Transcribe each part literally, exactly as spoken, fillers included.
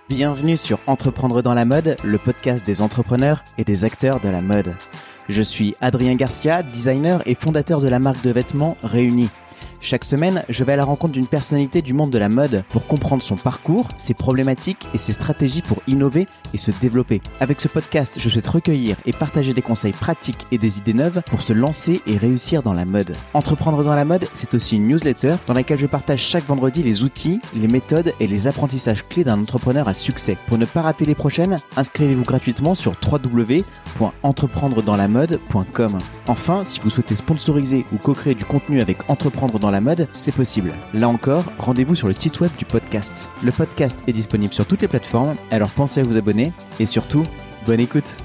Bienvenue sur Entreprendre dans la mode, le podcast des entrepreneurs et des acteurs de la mode. Je suis Adrien Garcia, designer et fondateur de la marque de vêtements Réunis. Chaque semaine, je vais à la rencontre d'une personnalité du monde de la mode pour comprendre son parcours, ses problématiques et ses stratégies pour innover et se développer. Avec ce podcast, je souhaite recueillir et partager des conseils pratiques et des idées neuves pour se lancer et réussir dans la mode. Entreprendre dans la mode, c'est aussi une newsletter dans laquelle je partage chaque vendredi les outils, les méthodes et les apprentissages clés d'un entrepreneur à succès. Pour ne pas rater les prochaines, inscrivez-vous gratuitement sur w w w point entreprendre dans la mode point com. Enfin, si vous souhaitez sponsoriser ou co-créer du contenu avec Entreprendre dans la mode, c'est possible. Là encore, rendez-vous sur le site web du podcast. Le podcast est disponible sur toutes les plateformes, alors pensez à vous abonner et surtout, bonne écoute.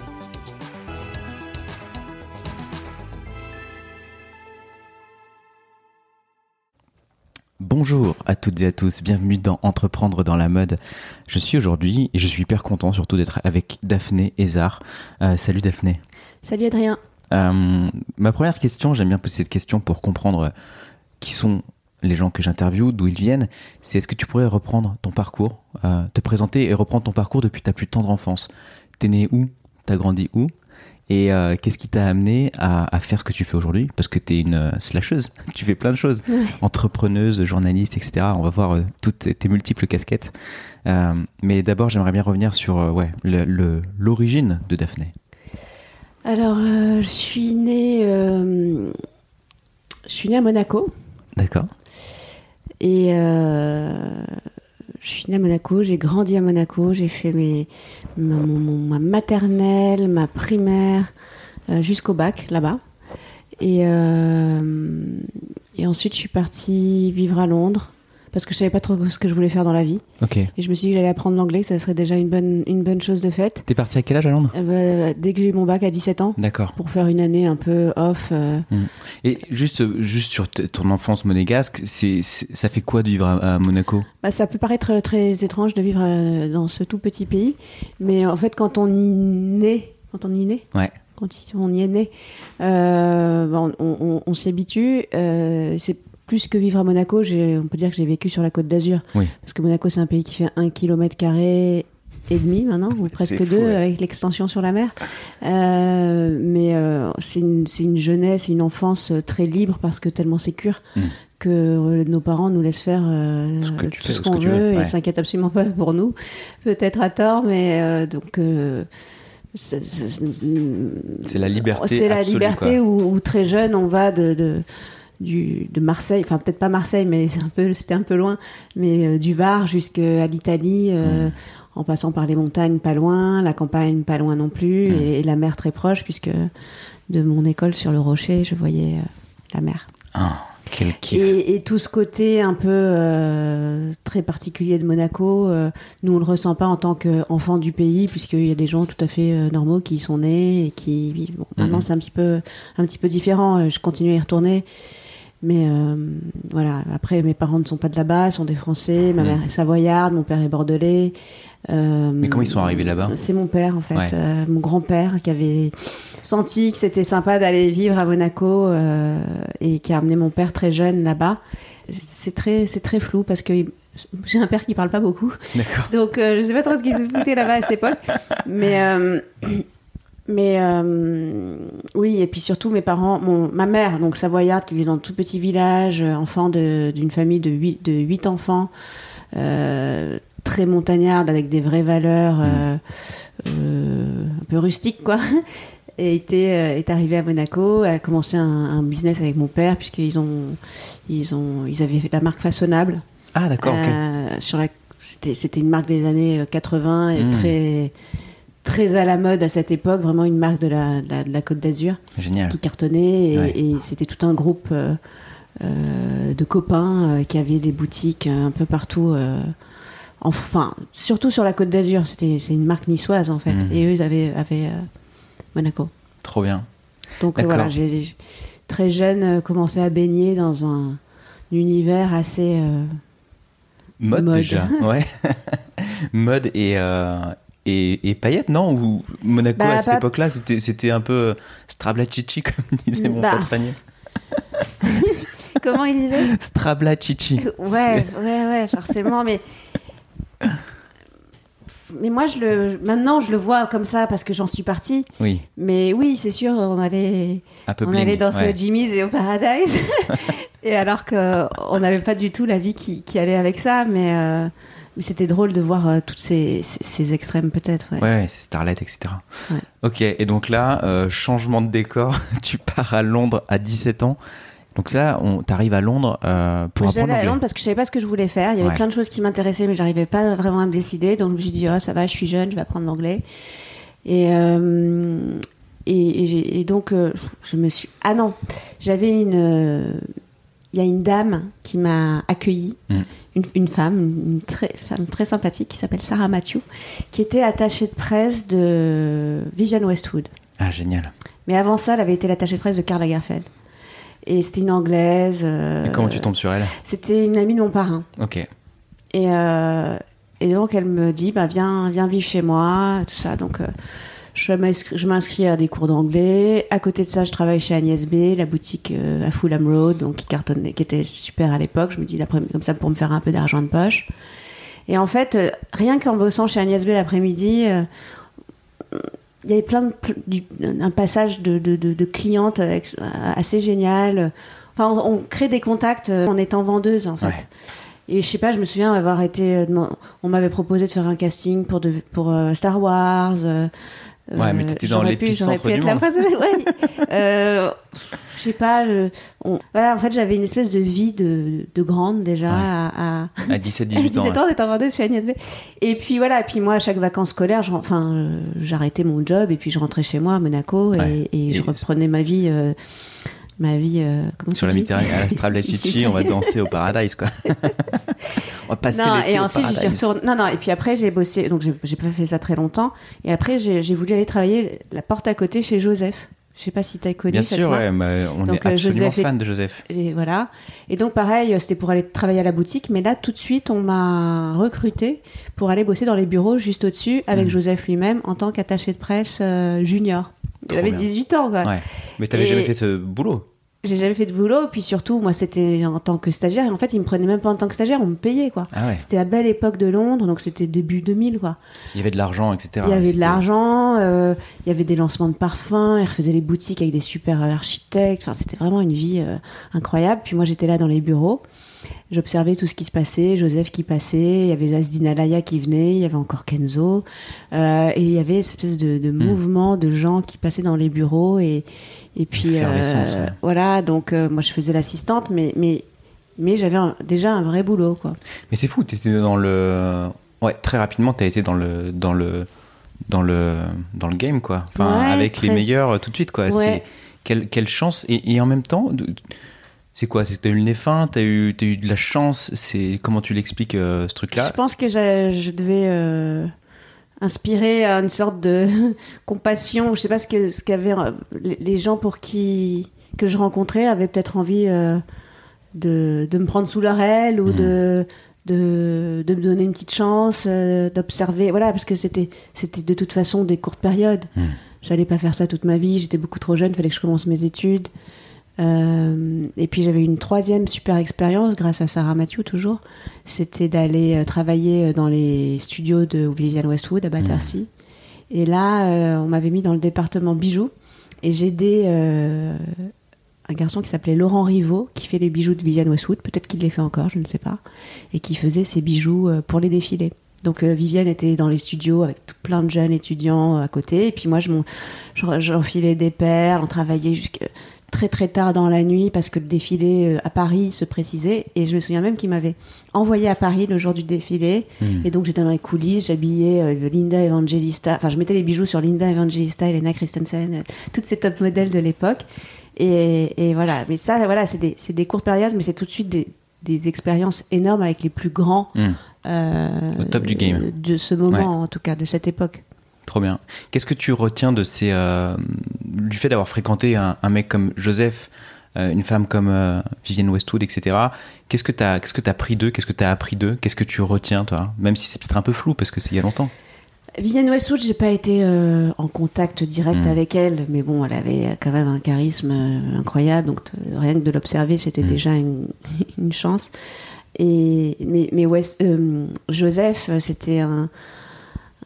Bonjour à toutes et à tous, bienvenue dans Entreprendre dans la mode. Je suis aujourd'hui, et je suis hyper content surtout d'être avec Daphné Ezard. Euh, salut Daphné. Salut Adrien. Euh, ma première question, j'aime bien poser cette question pour comprendre qui sont les gens que j'interviewe, d'où ils viennent. C'est est-ce que tu pourrais reprendre ton parcours, euh, te présenter et reprendre ton parcours depuis ta plus tendre enfance. T'es né où ? T'as grandi où ? Et euh, qu'est-ce qui t'a amené à, à faire ce que tu fais aujourd'hui ? Parce que t'es une euh, slasheuse, tu fais plein de choses. Ouais. Entrepreneuse, journaliste, et cetera. On va voir euh, toutes tes multiples casquettes. Euh, mais d'abord, j'aimerais bien revenir sur euh, ouais, le, le, l'origine de Daphné. Alors, euh, je suis née, euh, je suis née à Monaco. D'accord. Et euh, je suis née à Monaco, j'ai grandi à Monaco, j'ai fait mes, ma, mon, ma maternelle, ma primaire, euh, jusqu'au bac, là-bas. Et, euh, et ensuite, je suis partie vivre à Londres, parce que je savais pas trop ce que je voulais faire dans la vie. Ok. Et je me suis dit que j'allais apprendre l'anglais, ça serait déjà une bonne, une bonne chose de faite. T'es partie à quel âge à Londres ? euh, Dès que j'ai eu mon bac à dix-sept ans. D'accord. Pour faire une année un peu off. Euh... Mmh. Et juste, juste sur t- ton enfance monégasque, c'est, c'est, ça fait quoi de vivre à, à Monaco ? Bah, ça peut paraître très étrange de vivre euh, dans ce tout petit pays, mais en fait, quand on y naît, quand on y naît, ouais. quand on y est né, euh, on, on, on s'y habitue. Euh, c'est plus que vivre à Monaco, j'ai, on peut dire que j'ai vécu sur la Côte d'Azur. Oui. Parce que Monaco, c'est un pays qui fait un kilomètre carré et demi maintenant, ou presque c'est deux, fou, ouais. Avec l'extension sur la mer. Euh, mais euh, c'est, une, c'est une jeunesse, une enfance très libre parce que tellement sécure mm. que euh, nos parents nous laissent faire euh, ce tout fais, ce qu'on ce veut, veut et ouais. s'inquiètent absolument pas pour nous. Peut-être à tort, mais euh, donc... Euh, c'est, c'est, c'est la liberté C'est la absolue, liberté où, où très jeune, on va de... de Du, de Marseille, enfin peut-être pas Marseille, mais c'est un peu, c'était un peu loin, mais euh, du Var jusqu'à l'Italie, euh, mmh. en passant par les montagnes pas loin, la campagne pas loin non plus, mmh. et, et la mer très proche, puisque de mon école sur le Rocher, je voyais euh, la mer. Ah, quel kiff. Et, et tout ce côté un peu euh, très particulier de Monaco, euh, nous on le ressent pas en tant qu'enfant du pays, puisqu'il y a des gens tout à fait euh, normaux qui y sont nés et qui vivent. Bon, mmh. Maintenant c'est un petit peu, un petit peu différent, je continue à y retourner. Mais euh, voilà, après mes parents ne sont pas de là-bas, sont des Français, ma mmh. mère est savoyarde, mon père est bordelais. Euh, Mais comment ils sont arrivés là-bas ? C'est mon père en fait, ouais. euh, mon grand-père qui avait senti que c'était sympa d'aller vivre à Monaco euh, et qui a amené mon père très jeune là-bas. C'est très, c'est très flou parce que j'ai un père qui parle pas beaucoup. D'accord. Donc euh, je sais pas trop ce qu'il se foutait là-bas à cette époque. Mais... Euh, Mais euh, oui, et puis surtout mes parents, mon, ma mère, donc savoyarde, qui vit dans un tout petit village, enfant de, d'une famille de huit, de huit enfants, euh, très montagnarde, avec des vraies valeurs, euh, euh, un peu rustiques, quoi. Et était, euh, est arrivée à Monaco, elle a commencé un, un business avec mon père, puisqu'ils ont, ils ont, ils avaient la marque Façonnable. Ah, d'accord, euh, ok. Sur la, c'était, c'était une marque des années quatre-vingts et mmh. très... très à la mode à cette époque, vraiment une marque de la, de la, de la Côte d'Azur. Génial. Qui cartonnait et, ouais. et c'était tout un groupe euh, euh, de copains euh, qui avaient des boutiques euh, un peu partout, euh, enfin, surtout sur la Côte d'Azur. C'était, c'est une marque niçoise en fait, mmh. et eux ils avaient, avaient euh, Monaco. Trop bien. Donc euh, voilà, j'ai, j'ai très jeune euh, commencé à baigner dans un, un univers assez euh, mode, mode déjà, ouais. Mode et euh... Et, et paillettes, non ? Ou Monaco, bah, à cette bah, époque-là, c'était, c'était un peu Strabla-Chichi, comme disait mon bah. pote Ranier. Comment il disait ? Strabla-Chichi. Ouais, ouais, ouais, forcément, mais... mais moi, je le, maintenant, je le vois comme ça parce que j'en suis partie. Oui. Mais oui, c'est sûr, on allait, Un peu on bling, allait danser ouais. au Jimmy's et au Paradise. Et alors qu'on n'avait pas du tout la vie qui, qui allait avec ça. Mais, euh, mais c'était drôle de voir euh, tous ces, ces, ces extrêmes, peut-être. Ouais, Ouais, c'est Starlet, et cetera. Ouais. Ok, et donc là, euh, changement de décor, tu pars à Londres à dix-sept ans. Donc là, on t'arrives à Londres euh, pour Moi, apprendre j'allais à l'anglais. Londres parce que je savais pas ce que je voulais faire. Il y avait Ouais. plein de choses qui m'intéressaient, mais j'arrivais pas vraiment à me décider. Donc je me suis dit, oh, ça va, je suis jeune, je vais apprendre l'anglais. Et, euh, et, et, j'ai- et donc, euh, je me suis... Ah non, j'avais une... euh, Il y a une dame qui m'a accueillie, Mm. une, une femme, une, une très, femme très sympathique qui s'appelle Sarah Matthew, qui était attachée de presse de Vivienne Westwood. Ah, génial. Mais avant ça, elle avait été l'attachée de presse de Karl Lagerfeld. Et c'était une Anglaise. euh, Et comment tu tombes sur elle? C'était une amie de mon parrain. Ok. Et, euh, et donc, elle me dit, bah, viens, viens vivre chez moi, tout ça. Donc, euh, je m'inscris, je m'inscris à des cours d'anglais. À côté de ça, je travaille chez Agnès B, la boutique euh, à Fulham Road, donc qui cartonnait, qui était super à l'époque. Je me dis, l'après-midi, comme ça, pour me faire un peu d'argent de poche. Et en fait, euh, rien qu'en bossant chez Agnès B l'après-midi, euh, il y avait plein de, du, un passage de, de, de, de clientes avec, assez génial. Enfin, on, on crée des contacts en étant vendeuse, en fait. Ouais. Et je sais pas, je me souviens avoir été... On m'avait proposé de faire un casting pour, de, pour euh, Star Wars. Euh, Ouais, mais t'étais dans j'aurais pu- l'épicentre j'aurais pu du être la monde. présidente, ouais. euh, je sais pas, je- on- voilà, en fait, j'avais une espèce de vie de, de grande déjà Ouais. à... à... À dix-sept dix-huit ans. dix-sept ans, d'être vendeuse chez Agnès B. Et puis voilà, et puis moi, à chaque vacances scolaires, je- enfin, euh, j'arrêtais mon job et puis je rentrais chez moi à Monaco et, Ouais. et je Et- reprenais ma vie, euh, ma vie. euh, comment Sur tu la dis Méditerranée, à la Stravlachichi, on va danser au Paradise, quoi. On va passer Non, l'été et au ensuite j'y suis Paradise. retournée. Non, non, et puis après j'ai bossé, donc j'ai, j'ai pas fait ça très longtemps. Et après j'ai, j'ai voulu aller travailler la porte à côté chez Joseph. Je sais pas si t'as connu Bien cette sûr, marque. ouais, mais on Donc, est euh, absolument Joseph est- fan de Joseph. Et voilà. Et donc pareil, c'était pour aller travailler à la boutique, mais là tout de suite on m'a recruté pour aller bosser dans les bureaux juste au-dessus avec Mm. Joseph lui-même en tant qu'attaché de presse euh, junior. Trop J'avais bien. dix-huit ans quoi. Ouais. Mais t'avais Et- jamais fait ce boulot. J'ai jamais fait de boulot, puis surtout moi c'était en tant que stagiaire et en fait ils me prenaient même pas en tant que stagiaire, on me payait quoi. Ah ouais. C'était la belle époque de Londres, donc c'était début deux mille quoi. Il y avait de l'argent, et cetera. Il y avait C'était- de l'argent, euh, il y avait des lancements de parfums, ils refaisaient les boutiques avec des super architectes. Enfin, c'était vraiment une vie euh, incroyable. Puis moi, j'étais là dans les bureaux, j'observais tout ce qui se passait, Joseph qui passait, il y avait Jasdine Alaya qui venait, il y avait encore Kenzo, euh, et il y avait une espèce de, de mouvement de gens qui passaient dans les bureaux et et puis Effervescence, euh, ouais. voilà. Donc euh, moi, je faisais l'assistante, mais mais mais j'avais un- déjà un vrai boulot quoi. Mais c'est fou, t'étais dans le... Ouais, très rapidement, t'as été dans le... Dans le... Dans le, dans le game, quoi. Enfin, Ouais, avec très- les meilleurs euh, tout de suite, quoi. Ouais. C'est... Quelle, quelle chance. Et, et en même temps, de- c'est quoi? C'est que t'as eu le nez fin, t'as eu, t'as eu de la chance. C'est... Comment tu l'expliques, euh, ce truc-là? Je pense que j'ai- je devais euh, inspirer une sorte de compassion. Je sais pas ce que ce qu'avaient euh, les les gens pour qui que je rencontrais avaient peut-être envie euh, de, de me prendre sous leur aile ou Mhm. de, de de me donner une petite chance, euh, d'observer. Voilà, parce que c'était c'était de toute façon des courtes périodes. Mhm. J'allais pas faire ça toute ma vie. J'étais beaucoup trop jeune. Fallait que je commence mes études. Euh, et puis j'avais une troisième super expérience grâce à Sarah Matthew toujours, c'était d'aller euh, travailler dans les studios de Vivienne Westwood à Battersea. Et là, euh, on m'avait mis dans le département bijoux et j'ai aidé euh, un garçon qui s'appelait Laurent Rivaud qui fait les bijoux de Vivienne Westwood, peut-être qu'il les fait encore, je ne sais pas, et qui faisait ses bijoux euh, pour les défilés. Donc euh, Vivienne était dans les studios avec tout plein de jeunes étudiants euh, à côté, et puis moi je m'en- je- j'enfilais des perles, on travaillait jusqu'à très très tard dans la nuit parce que le défilé euh, à Paris se précisait, et je me souviens même qu'il m'avait envoyé à Paris le jour du défilé. Mhm. Et donc j'étais dans les coulisses, j'habillais euh, Linda Evangelista, enfin je mettais les bijoux sur Linda Evangelista, Elena Christensen, euh, toutes ces top modèles de l'époque. Et, et voilà, mais ça, voilà, c'est des, c'est des courtes périodes, mais c'est tout de suite des, des expériences énormes avec les plus grands Mhm. euh, Au top du game. de ce moment, Ouais. en tout cas, de cette époque. Trop bien. Qu'est-ce que tu retiens de ces, euh, du fait d'avoir fréquenté un, un mec comme Joseph, euh, une femme comme euh, Vivienne Westwood, et cetera. Qu'est-ce que tu as qu'est-ce que t'as appris d'eux? Qu'est-ce que tu as appris d'eux? Qu'est-ce que tu retiens, toi? Même si c'est peut-être un peu flou, parce que c'est il y a longtemps. Vivienne Westwood, j'ai pas été euh, en contact direct Mm. avec elle, mais bon, elle avait quand même un charisme euh, incroyable, donc euh, rien que de l'observer, c'était Mm. déjà une, une chance. Et mais, mais West, euh, Joseph, c'était un,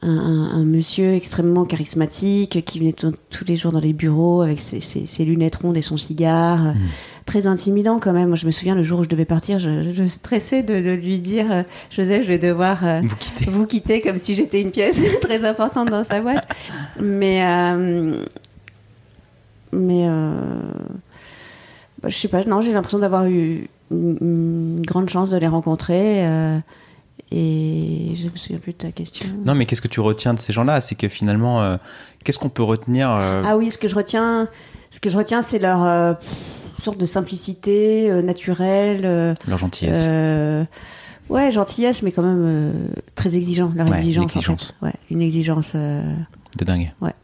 un, un monsieur extrêmement charismatique qui venait t- tous les jours dans les bureaux avec ses, ses, ses lunettes rondes et son cigare. Mmh. Très intimidant quand même. Moi, je me souviens, le jour où je devais partir, je, je stressais de, de lui dire euh, « Joseph, je vais devoir euh, vous, quitter. vous quitter », comme si j'étais une pièce très importante dans sa boîte. Mais, euh, mais euh, bah, je sais pas, non, j'ai l'impression d'avoir eu une, une grande chance de les rencontrer. Euh, et je me souviens plus de ta question. Non, mais qu'est-ce que tu retiens de ces gens-là ? C'est que finalement, euh, qu'est-ce qu'on peut retenir euh... Ah oui, ce que je retiens, ce que je retiens, c'est leur euh, sorte de simplicité euh, naturelle. Euh, leur gentillesse. Euh, ouais, gentillesse, mais quand même euh, très exigeant. Leur ouais, exigence, une exigence. En fait. Ouais, une exigence. Euh... De dingue. Ouais.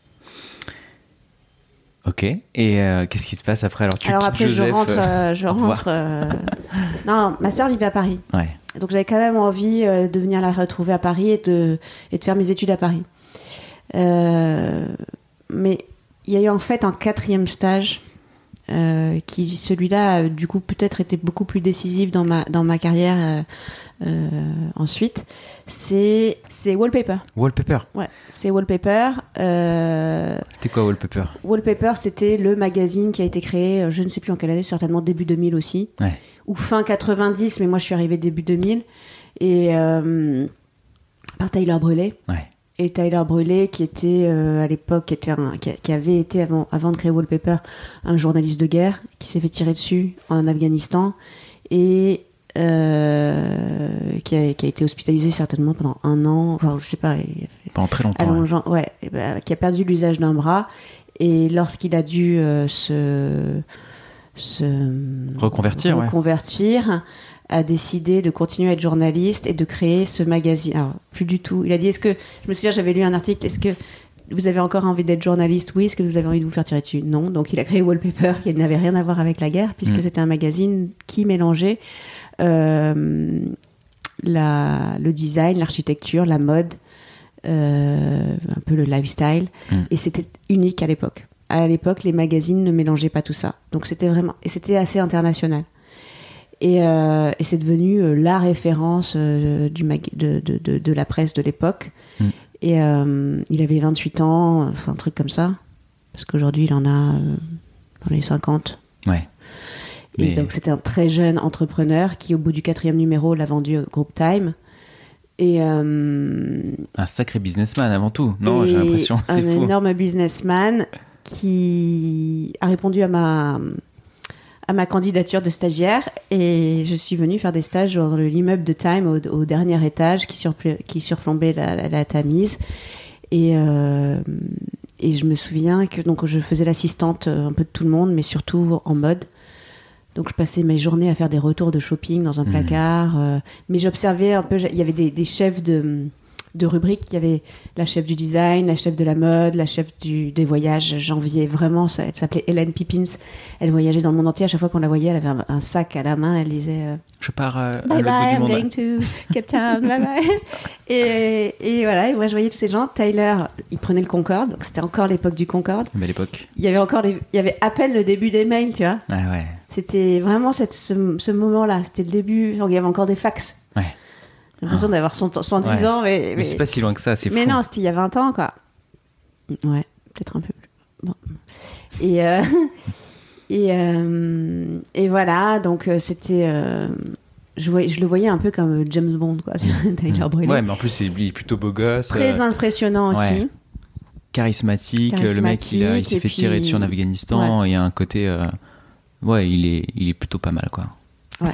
Ok. Et euh, qu'est-ce qui se passe après ? Alors, tu Alors quittes après, Joseph, je rentre. Euh, je au rentre. Euh... Non, ma sœur vivait à Paris. Ouais. Donc j'avais quand même envie euh, de venir la retrouver à Paris et de, et de faire mes études à Paris. Euh, mais il y a eu en fait un quatrième stage euh, qui, celui-là, a, du coup, peut-être été beaucoup plus décisif dans ma, dans ma carrière euh, euh, ensuite. C'est, c'est Wallpaper. Wallpaper. Ouais, c'est Wallpaper. Euh, c'était quoi Wallpaper ? Wallpaper, c'était le magazine qui a été créé, je ne sais plus en quelle année, certainement début deux mille aussi. Ouais. Ou fin quatre-vingt-dix, mais moi je suis arrivée début deux mille, et euh, par Tyler Brûlé. Ouais. Et Tyler Brûlé, qui était euh, à l'époque, qui, était un, qui, qui avait été avant, avant de créer Wallpaper, un journaliste de guerre, qui s'est fait tirer dessus en Afghanistan, et euh, qui, a, qui a été hospitalisé certainement pendant un an, enfin je sais pas. Pendant très longtemps. Allongeant, ouais, ouais et bah, qui a perdu l'usage d'un bras, et lorsqu'il a dû euh, se... se reconvertir, reconvertir ouais. a décidé de continuer à être journaliste et de créer ce magazine. Alors, plus du tout. Il a dit, est-ce que, je me souviens, j'avais lu un article, est-ce que vous avez encore envie d'être journaliste ? Oui. Est-ce que vous avez envie de vous faire tirer dessus ? Non. Donc, il a créé Wallpaper, qui n'avait rien à voir avec la guerre, puisque mmh. c'était un magazine qui mélangeait euh, la, le design, l'architecture, la mode, euh, un peu le lifestyle. Mmh. Et c'était unique à l'époque. À l'époque, les magazines ne mélangeaient pas tout ça. Donc, c'était vraiment... Et c'était assez international. Et, euh, et c'est devenu euh, la référence euh, du mag... de, de, de, de la presse de l'époque. Mm. Et euh, il avait vingt-huit ans, enfin un truc comme ça. Parce qu'aujourd'hui, il en a euh, dans les cinquante. Ouais. Et Mais... donc, c'était un très jeune entrepreneur qui, au bout du quatrième numéro, l'a vendu au Groupe Time. Et euh... un sacré businessman avant tout, non ? J'ai l'impression, c'est un fou. Un énorme businessman qui a répondu à ma, à ma candidature de stagiaire, et je suis venue faire des stages dans l'immeuble de Time au, au dernier étage qui, surpl- qui surplombait la, la, la Tamise. Et, euh, et je me souviens que donc, je faisais l'assistante un peu de tout le monde, mais surtout en mode. Donc je passais mes journées à faire des retours de shopping dans un mmh. placard, euh, mais j'observais un peu, il y avait des, des chefs de... de rubriques, il y avait la chef du design, la chef de la mode, la chef du, des voyages. J'enviais vraiment, ça, elle s'appelait Hélène Pippins, elle voyageait dans le monde entier, à chaque fois qu'on la voyait, elle avait un, un sac à la main, elle disait euh, je pars euh, bye à bye, l'autre bout I'm du monde. going to Cape Town, bye bye. et, et voilà, et moi je voyais tous ces gens. Tyler, il prenait le Concorde, donc c'était encore l'époque du Concorde. Belle époque. Il y avait encore les, il y avait à peine le début des mails, tu vois. Ouais, ouais. C'était vraiment cette, ce, ce moment-là, c'était le début, donc il y avait encore des fax. Ouais. J'ai l'impression ah. d'avoir cent, cent dix ouais. ans, mais, mais... mais c'est pas si loin que ça, c'est fou. Mais non, c'était il y a vingt ans, quoi. Ouais, peut-être un peu plus. Bon. Et, euh, et, euh, et voilà, donc euh, c'était... Euh, je, voyais, je le voyais un peu comme James Bond, quoi, Tyler Brûlé. Ouais, mais en plus, c'est plutôt beau gosse. Très euh... impressionnant aussi. Ouais. Charismatique, Charismatique, le mec, il, a, il s'est fait tirer puis... dessus en Afghanistan, ouais. Il y a un côté... Euh... Ouais, il est, il est plutôt pas mal, quoi. Ouais.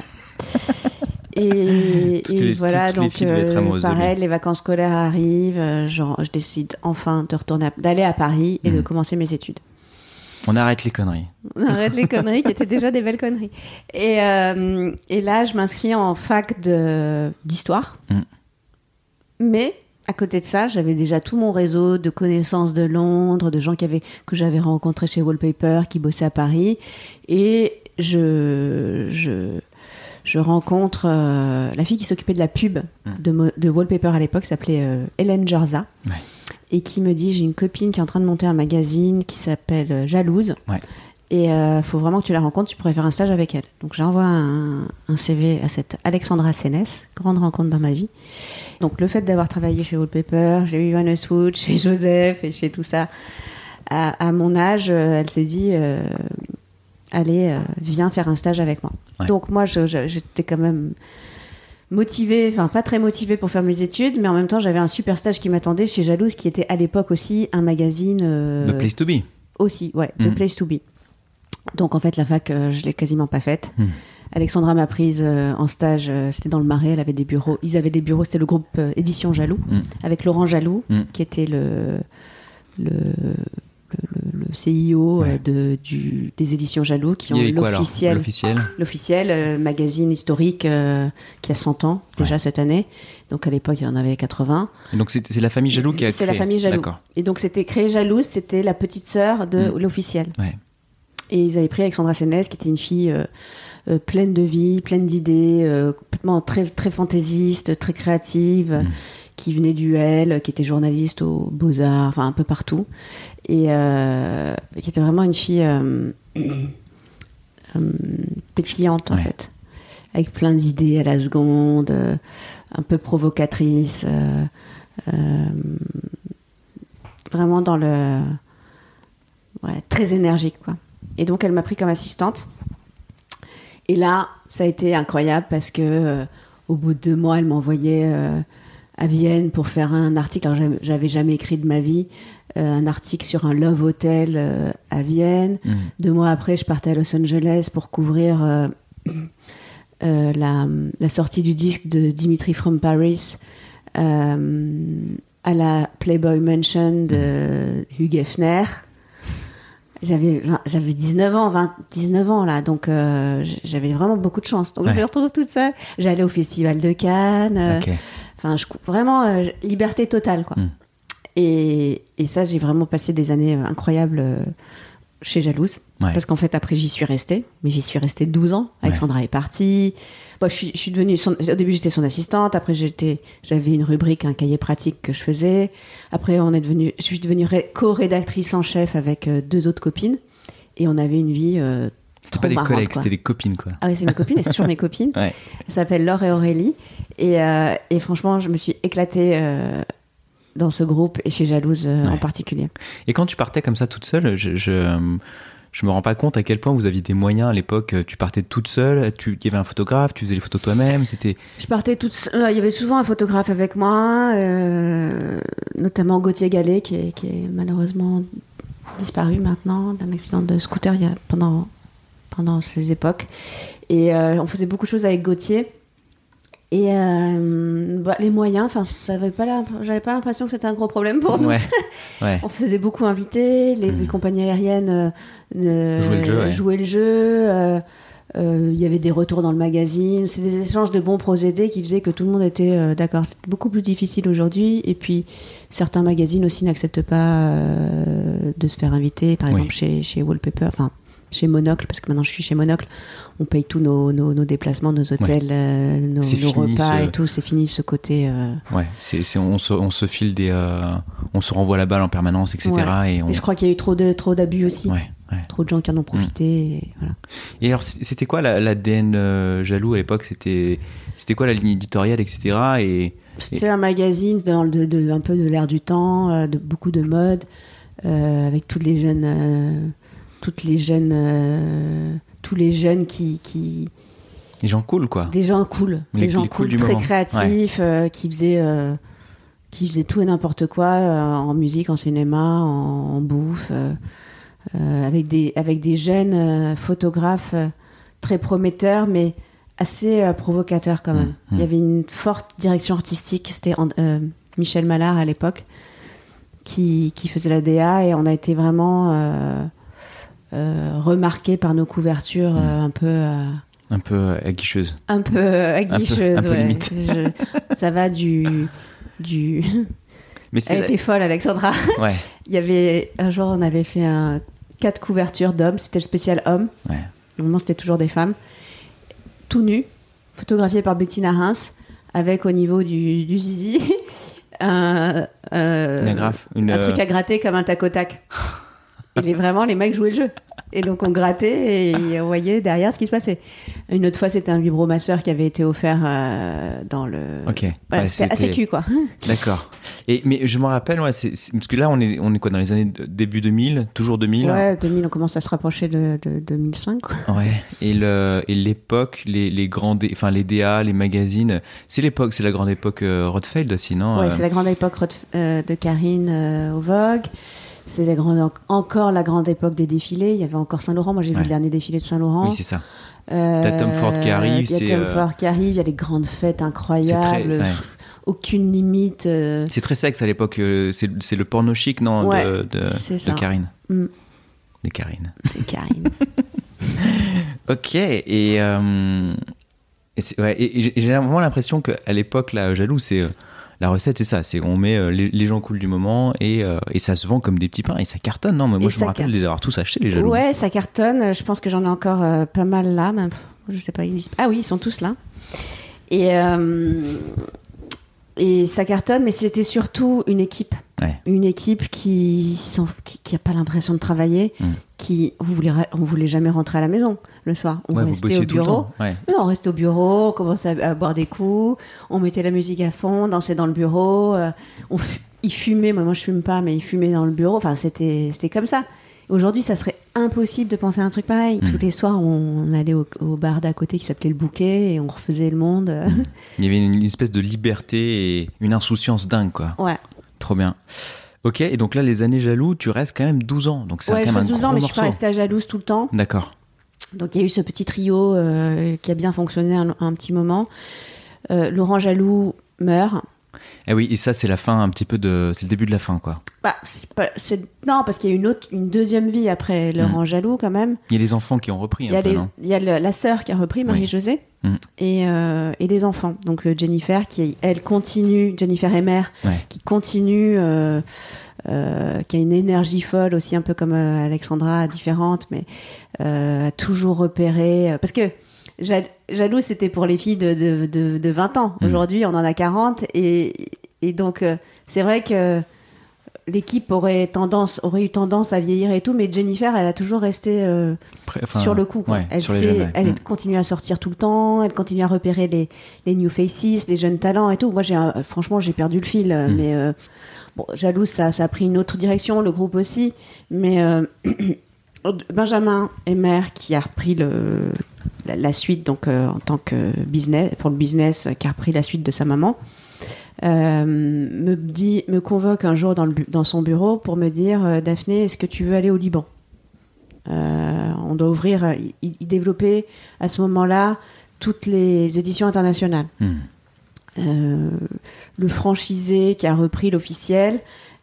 Et, et les, voilà, donc euh, pareil, les vacances scolaires arrivent, euh, genre, je décide enfin de retourner, à, d'aller à Paris et mmh. de commencer mes études. On arrête les conneries. On arrête les conneries, qui étaient déjà des belles conneries. Et, euh, et là, je m'inscris en fac de, d'histoire. Mmh. Mais à côté de ça, j'avais déjà tout mon réseau de connaissances de Londres, de gens qui avaient, que j'avais rencontrés chez Wallpaper, qui bossaient à Paris. Et je... je Je rencontre euh, la fille qui s'occupait de la pub mmh. de, de Wallpaper à l'époque, s'appelait euh, Hélène Jarza, ouais. et qui me dit, j'ai une copine qui est en train de monter un magazine qui s'appelle euh, Jalouse, ouais. Et il euh, faut vraiment que tu la rencontres, tu pourrais faire un stage avec elle. Donc j'envoie un, un C V à cette Alexandra Sénès, grande rencontre dans ma vie. Donc le fait d'avoir travaillé chez Wallpaper, chez Vivian Westwood, chez Joseph et chez tout ça, à, à mon âge, euh, elle s'est dit euh, allez, euh, viens faire un stage avec moi. Ouais. Donc moi, je, je, j'étais quand même motivée, enfin pas très motivée pour faire mes études, mais en même temps, j'avais un super stage qui m'attendait chez Jalouse, qui était à l'époque aussi un magazine... Euh, The Place to Be. Aussi, ouais, The mmh. Place to Be. Donc en fait la fac euh, je l'ai quasiment pas faite. Mmh. Alexandra m'a prise euh, en stage, euh, c'était dans le Marais, elle avait des bureaux, ils avaient des bureaux, c'était le groupe euh, Édition Jaloux mmh. avec Laurent Jaloux mmh. qui était le le, le, le C I O ouais. de, du, des Éditions Jaloux qui ont l'officiel, quoi, l'officiel, l'officiel euh, magazine historique euh, qui a cent ans déjà ouais. cette année. Donc à l'époque il y en avait quatre-vingts. Et donc c'est, c'est la famille Jaloux qui a c'est créé. C'est la famille Jaloux. D'accord. Et donc c'était créé Jalouse, c'était la petite sœur de mmh. l'officiel. Ouais. Et ils avaient pris Alexandra Sénès, qui était une fille euh, euh, pleine de vie, pleine d'idées, euh, complètement très, très fantaisiste, très créative, mmh. qui venait du L, qui était journaliste aux Beaux-Arts, enfin un peu partout. Et euh, qui était vraiment une fille euh, euh, pétillante, en ouais. fait. Avec plein d'idées à la seconde, euh, un peu provocatrice. Euh, euh, vraiment dans le... Ouais, très énergique, quoi. Et donc, elle m'a pris comme assistante. Et là, ça a été incroyable parce que euh, au bout de deux mois, elle m'envoyait euh, à Vienne pour faire un article. Alors, j'avais, j'avais jamais écrit de ma vie. Euh, un article sur un love hotel euh, à Vienne. Mmh. Deux mois après, je partais à Los Angeles pour couvrir euh, euh, la, la sortie du disque de Dimitri from Paris euh, à la Playboy Mansion de mmh. Hugh Hefner. J'avais, vingt, j'avais dix-neuf ans, vingt, dix-neuf ans là, donc euh, j'avais vraiment beaucoup de chance. Donc ouais. je me retrouve toute seule. J'allais au Festival de Cannes. Enfin, okay. je vraiment euh, liberté totale, quoi. Mm. Et, et ça, j'ai vraiment passé des années incroyables euh, chez Jalouse. Ouais. Parce qu'en fait, après, j'y suis restée. Mais j'y suis restée douze ans. Alexandra ouais. est partie. Bon, je suis, je suis devenue son, au début, j'étais son assistante. Après, j'étais, j'avais une rubrique, un cahier pratique que je faisais. Après, on est devenu, je suis devenue ré, co-rédactrice en chef avec euh, deux autres copines. Et on avait une vie euh, C'était pas des marrante, collègues, quoi. C'était des copines, quoi. Ah oui, c'est mes copines. Et c'est toujours mes copines. Ouais. Elles s'appellent Laure et Aurélie. Et, euh, et franchement, je me suis éclatée euh, dans ce groupe et chez Jalouse euh, ouais. en particulier. Et quand tu partais comme ça toute seule, je... je... Je me rends pas compte à quel point vous aviez des moyens à l'époque. Tu partais toute seule, tu, il y avait un photographe, tu faisais les photos toi-même, c'était... Je partais toute seule. Il y avait souvent un photographe avec moi, euh, notamment Gauthier Gallet, qui est, qui est malheureusement disparu maintenant d'un accident de scooter il y a, pendant, pendant ces époques. Et euh, on faisait beaucoup de choses avec Gauthier. Et euh, bah, les moyens, enfin, j'avais pas l'impression que c'était un gros problème pour nous. Ouais, ouais. On faisait beaucoup inviter, les, mmh. les compagnies aériennes euh, jouaient le jeu. Ouais. Jouaient le jeu euh, euh, y avait des retours dans le magazine. C'est des échanges de bons procédés qui faisaient que tout le monde était euh, d'accord. C'est beaucoup plus difficile aujourd'hui. Et puis, certains magazines aussi n'acceptent pas euh, de se faire inviter. Par exemple, oui. chez, chez Wallpaper, enfin, chez Monocle, parce que maintenant je suis chez Monocle, on paye tous nos, nos, nos déplacements, nos hôtels, ouais. euh, nos, nos repas ce... et tout. C'est fini ce côté. Euh... Ouais, c'est, c'est, on, se, on se file des. Euh, on se renvoie la balle en permanence, et cetera. Ouais. Et, on... et je crois qu'il y a eu trop, de, trop d'abus aussi. Ouais, ouais. Trop de gens qui en ont profité. Mmh. Et, voilà. Et alors, c'était quoi l'A D N euh, Jaloux à l'époque? C'était, c'était quoi la ligne éditoriale, et cetera. Et, c'était et... un magazine dans le, de, de, un peu de l'air du temps, euh, de beaucoup de mode, euh, avec tous les jeunes. Euh, toutes les jeunes euh, tous les jeunes qui, qui des gens cool quoi des gens cool les, des gens les cool, cool très moment. créatifs, ouais. euh, qui faisaient euh, qui faisaient tout et n'importe quoi euh, en musique, en cinéma, en, en bouffe, euh, euh, avec des avec des jeunes euh, photographes euh, très prometteurs mais assez euh, provocateurs quand même. mmh, mmh. Il y avait une forte direction artistique. C'était euh, Michel Mallard à l'époque qui qui faisait la D A et on a été vraiment euh, Euh, remarqué par nos couvertures mmh. euh, un peu euh, un peu aguicheuses un peu aguicheuses un peu, un peu ouais. limite. Je, ça va du du mais c'est elle la... était folle Alexandra. Ouais. Il y avait un jour on avait fait un quatre couvertures d'hommes, c'était le spécial homme. Ouais. Au moment c'était toujours des femmes tout nus, photographiés par Bettina Reims avec au niveau du, du zizi un, euh, une agrafe, une, un truc à gratter comme un tac au tac. Et les, vraiment, les mecs jouaient le jeu. Et donc on grattait et on voyait derrière ce qui se passait. Une autre fois, c'était un vibromasseur qui avait été offert euh, dans le. Ok. Voilà, Ouais, c'était assez cul, quoi. D'accord. Et mais je me rappelle, ouais, c'est, c'est... parce que là, on est, on est quoi dans les années de... début deux mille, toujours deux mille. Ouais, deux mille, on commence à se rapprocher de, de deux mille cinq. Quoi. Ouais. Et le, et l'époque, les, les grands, dé... enfin les D A, les magazines, c'est l'époque, c'est la grande époque euh, Rothfeld aussi, non? Ouais, euh... c'est la grande époque Roth... euh, de Karine euh, au Vogue. C'est la grande, encore la grande époque des défilés. Il y avait encore Saint-Laurent. Moi, j'ai ouais. vu le dernier défilé de Saint-Laurent. Oui, c'est ça. Euh, T'as Tom Ford qui arrive. Il y a Tom euh... Ford qui arrive. Il y a des grandes fêtes incroyables. C'est très, ouais. Aucune limite. Euh... C'est très sexe à l'époque. C'est, c'est le porno chic, non, ouais, de, de, de Karine. Mm. De Karine. De Karine. Ok. Et, euh, et, c'est, ouais, et j'ai vraiment l'impression qu'à l'époque, là, Jaloux, c'est... Euh, la recette, c'est ça, c'est on met euh, les, les gens cool du moment et, euh, et ça se vend comme des petits pains et ça cartonne. Non, mais moi, et je me rappelle car... les avoir tous achetés, les Jaloux. Ouais, ça cartonne. Je pense que j'en ai encore euh, pas mal là. Même. Je sais pas. Ils... Ah oui, ils sont tous là. Et, euh, et ça cartonne, mais c'était surtout une équipe. Ouais. Une équipe qui n'a qui, qui pas l'impression de travailler, mmh. qui on voulait, on voulait jamais rentrer à la maison le soir. On ouais, restait au bureau. Ouais. Non, on restait au bureau, on commençait à, à boire des coups, on mettait la musique à fond, dansait dans le bureau. Euh, on f... Ils fumaient, moi, moi je fume pas, mais ils fumaient dans le bureau. Enfin, c'était, c'était comme ça. Aujourd'hui, ça serait impossible de penser à un truc pareil. Mmh. Tous les soirs, on, on allait au, au bar d'à côté qui s'appelait Le Bouquet et on refaisait le monde. Mmh. Il y avait une, une espèce de liberté et une insouciance dingue, quoi. Ouais. Trop bien. Ok, et donc là, les années Jaloux, tu restes quand même douze ans. Donc c'est ouais, quand même un gros morceau. Ouais, je reste douze ans, mais je suis pas restée à Jalouse tout le temps. D'accord. Donc il y a eu ce petit trio euh, qui a bien fonctionné un, un petit moment. Euh, Laurent Jaloux meurt. Eh oui, et ça, c'est la fin un petit peu de... C'est le début de la fin, quoi. Bah, c'est pas, c'est... Non, parce qu'il y a une, autre, une deuxième vie après Laurent mmh. Jaloux, quand même. Il y a les enfants qui ont repris un il y a peu, les... non ? Il y a le, la sœur qui a repris, Marie-Josée, oui. mmh. et, euh, et les enfants. Donc Jennifer, qui, elle, continue, Jennifer Emer, ouais. qui continue... Euh, Euh, qui a une énergie folle aussi, un peu comme euh, Alexandra, différente, mais euh, a toujours repéré. Euh, parce que Jaloux, c'était pour les filles de, de, de, de vingt ans. Mmh. Aujourd'hui, on en a quarante. Et, et donc, euh, c'est vrai que l'équipe aurait, tendance, aurait eu tendance à vieillir et tout, mais Jennifer, elle a toujours resté euh, Pré- enfin, sur le coup. Quoi. Ouais, elle sur sait, les jeunes, elle mmh. continue à sortir tout le temps, elle continue à repérer les, les new faces, les jeunes talents et tout. Moi, j'ai, franchement, j'ai perdu le fil, mmh. mais... Euh, Bon, Jaloux, ça, ça a pris une autre direction, le groupe aussi, mais euh, Benjamin Emer qui a repris le, la, la suite donc euh, en tant que business, pour le business, qui a repris la suite de sa maman, euh, me dit, me convoque un jour dans, le, dans son bureau pour me dire euh, Daphné, est-ce que tu veux aller au Liban ? euh, On doit ouvrir, il, il développait à ce moment-là toutes les éditions internationales. Mmh. Euh, le franchisé qui a repris l'officiel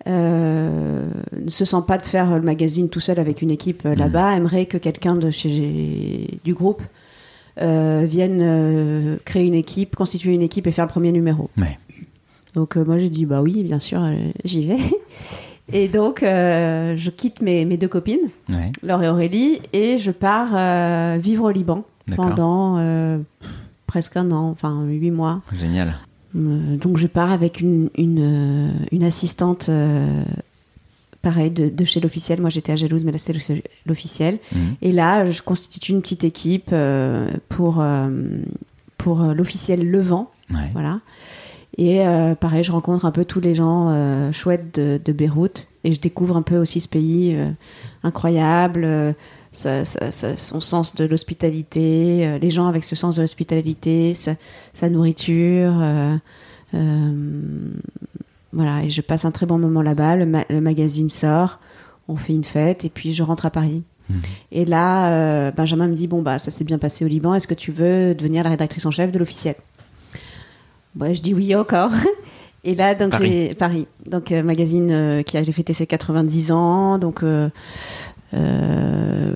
euh, ne se sent pas de faire le magazine tout seul avec une équipe euh, là-bas, mmh. aimerait que quelqu'un de chez, du groupe euh, vienne euh, créer une équipe, constituer une équipe et faire le premier numéro. Ouais. Donc euh, moi j'ai dit bah oui, bien sûr, euh, j'y vais. Et donc euh, je quitte mes, mes deux copines, ouais. Laure et Aurélie, et je pars euh, vivre au Liban. D'accord. Pendant euh, presque un an, enfin huit mois. Génial. Euh, donc je pars avec une, une, une assistante, euh, pareil, de, de chez l'officiel. Moi j'étais à Jalouse, mais là c'était l'officiel. Mmh. Et là je constitue une petite équipe euh, pour, euh, pour l'officiel Levant. Ouais. Voilà. Et euh, pareil, je rencontre un peu tous les gens euh, chouettes de, de Beyrouth. Et je découvre un peu aussi ce pays euh, incroyable. Euh, Ça, ça, ça, son sens de l'hospitalité, euh, les gens avec ce sens de l'hospitalité, sa, sa nourriture. Euh, euh, voilà, et je passe un très bon moment là-bas. Le, ma- le magazine sort, on fait une fête, et puis je rentre à Paris. Mmh. Et là, euh, Benjamin me dit bon, bah, ça s'est bien passé au Liban, est-ce que tu veux devenir la rédactrice en chef de l'officiel ? Bah, je dis oui encore. Et là, donc, Paris. J'ai, Paris. Donc, euh, magazine euh, qui a fêté ses quatre-vingt-dix ans, donc. Euh, Euh,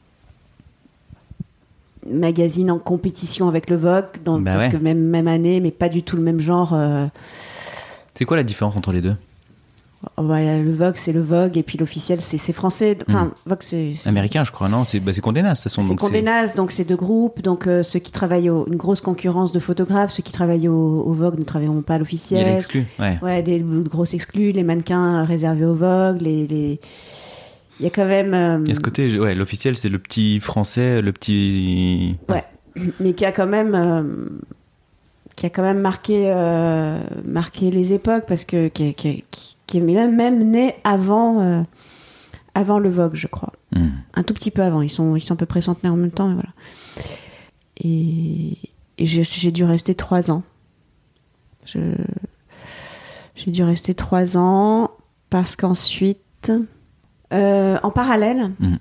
magazine en compétition avec le Vogue dans, bah parce ouais. que même, même année mais pas du tout le même genre. euh... C'est quoi la différence entre les deux ? Oh bah, le Vogue c'est le Vogue et puis l'officiel c'est, c'est français, enfin mmh. Vogue c'est américain je crois, non, c'est, bah, c'est Condé Nast de toute façon. C'est donc Condé Nast, c'est... donc c'est deux groupes, donc euh, ceux qui travaillent au, une grosse concurrence de photographes, ceux qui travaillent au, au Vogue ne travailleront pas à l'officiel. Il y a l'exclu, ouais. Ouais, des, des grosses exclus, les mannequins réservés au Vogue, les, les il y a quand même... Euh, il y a ce côté, ouais, l'officiel, c'est le petit français, le petit... Ouais, mais qui a quand même... Euh, qui a quand même marqué, euh, marqué les époques, parce que qui, qui, qui, qui est même, même né avant, euh, avant le Vogue, je crois. Mm. Un tout petit peu avant. Ils sont, ils sont à peu près centenaires en même temps, et voilà. Et, et j'ai, j'ai dû rester trois ans. Je, j'ai dû rester trois ans, parce qu'ensuite, euh, en parallèle, mm.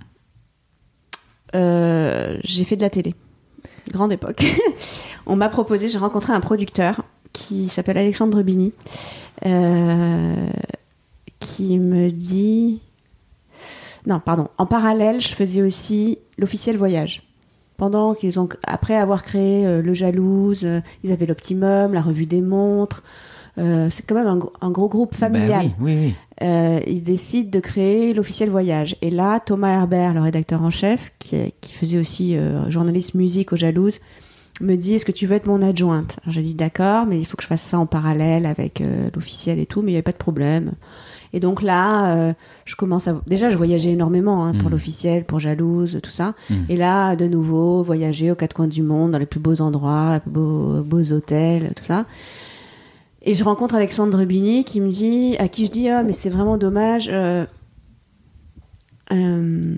euh, j'ai fait de la télé. Grande époque. On m'a proposé, j'ai rencontré un producteur qui s'appelle Alexandre Bini, euh, qui me dit... Non, pardon. En parallèle, je faisais aussi l'officiel voyage. Pendant qu'ils ont... Après avoir créé euh, Le Jalouse, euh, ils avaient l'Optimum, la Revue des Montres. Euh, c'est quand même un, un gros groupe familial. Bah oui, oui, oui. Euh, ils décident de créer l'officiel voyage. Et là, Thomas Herbert, le rédacteur en chef, qui, qui faisait aussi euh, journaliste musique au Jalouse, me dit, est-ce que tu veux être mon adjointe? Alors j'ai dit d'accord, mais il faut que je fasse ça en parallèle avec euh, l'officiel et tout, mais il n'y avait pas de problème. Et donc là, euh, je commence à... Déjà, je voyageais énormément hein, pour mmh. l'officiel, pour Jalouse, tout ça. Mmh. Et là, de nouveau, voyager aux quatre coins du monde, dans les plus beaux endroits, les plus beaux, beaux hôtels, tout ça. Et je rencontre Alexandre Bini qui me dit, à qui je dis, oh, mais c'est vraiment dommage. Euh, euh,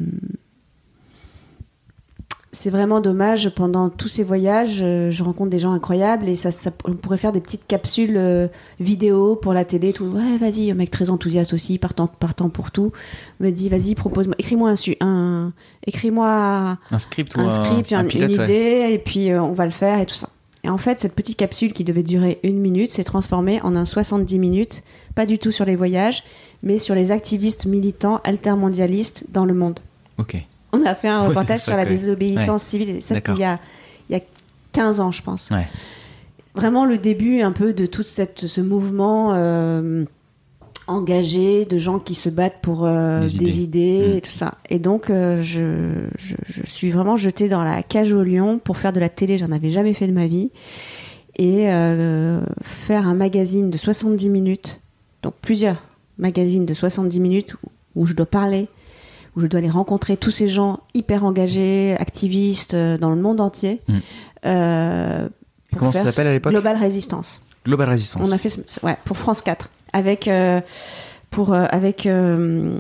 c'est vraiment dommage. Pendant tous ces voyages, euh, je rencontre des gens incroyables et ça, ça, on pourrait faire des petites capsules euh, vidéo pour la télé. Tout. Ouais, vas-y, un mec très enthousiaste aussi, partant, partant pour tout. Me dit, vas-y, propose-moi, écris-moi un, un écris-moi un script, un ou script, un, un une, pilote, une ouais. idée, et puis euh, on va le faire et tout ça. Et en fait, cette petite capsule qui devait durer une minute s'est transformée en un soixante-dix minutes, pas du tout sur les voyages, mais sur les activistes militants altermondialistes dans le monde. Ok. On a fait un reportage ouais, sur la ouais. désobéissance ouais. civile. Ça, D'accord. c'était il y a, il y a quinze ans, je pense. Ouais. Vraiment le début un peu de tout cette, ce mouvement euh, engagé, de gens qui se battent pour euh, des, des idées, idées mmh. et tout ça. Et donc, euh, je, je, je suis vraiment jetée dans la cage au lion pour faire de la télé. J'en avais jamais fait de ma vie. Et euh, faire un magazine de soixante-dix minutes, donc plusieurs magazines de soixante-dix minutes où, où je dois parler, où je dois aller rencontrer tous ces gens hyper engagés, activistes euh, dans le monde entier. Mmh. Euh, Comment ça s'appelle à l'époque ? Global Résistance. Global Résistance. On a fait, ce, ouais, pour France quatre, avec euh, pour euh, avec euh,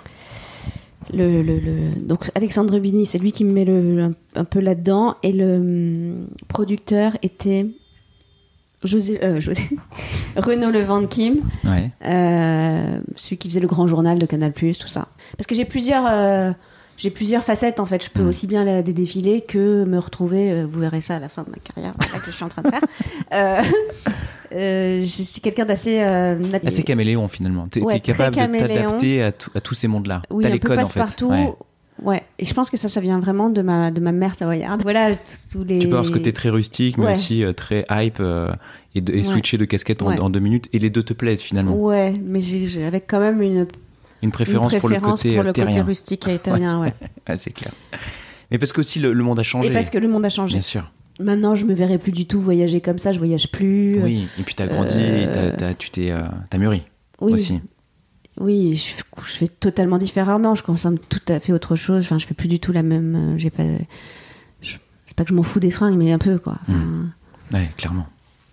le, le, le donc Alexandre Bini, c'est lui qui me met le, un, un peu là-dedans, et le um, producteur était José, euh, José Renaud Levent Kim, ouais. euh, celui qui faisait le Grand Journal de Canal+, tout ça. Parce que j'ai plusieurs, euh, j'ai plusieurs facettes en fait. Je peux mmh. aussi bien la défiler que me retrouver. Euh, vous verrez ça à la fin de ma carrière, c'est ça que je suis en train de faire. euh, euh, je suis quelqu'un d'assez euh, assez caméléon finalement. T'es, ouais, t'es capable caméléon. de t'adapter à, tout, à tous ces mondes-là. Oui, t'as un les peu codes en passe fait. Partout. Ouais. Ouais, et je pense que ça, ça vient vraiment de ma, de ma mère savoyarde. Voilà, tous les... Tu peux avoir ce côté très rustique, mais ouais. aussi euh, très hype, euh, et, de, et ouais. switcher de casquette en, ouais. en deux minutes, et les deux te plaisent finalement. Ouais, mais j'ai, j'ai avec quand même une, une, préférence, une préférence pour le côté, pour le terrien. côté rustique et terrien, ouais. ouais. C'est clair. Mais parce que aussi le, le monde a changé. Et parce que le monde a changé. Bien sûr. Maintenant, je me verrais plus du tout voyager comme ça, je voyage plus. Oui, et puis t'as grandi, euh... t'as, t'as, tu t'es, euh, t'as mûri oui. aussi. Oui, je, je fais totalement différemment. Je consomme tout à fait autre chose. Enfin, je fais plus du tout la même. Euh, j'ai pas. Je, c'est pas que je m'en fous des fringues, mais un peu quoi. Enfin, mmh. Ouais, clairement.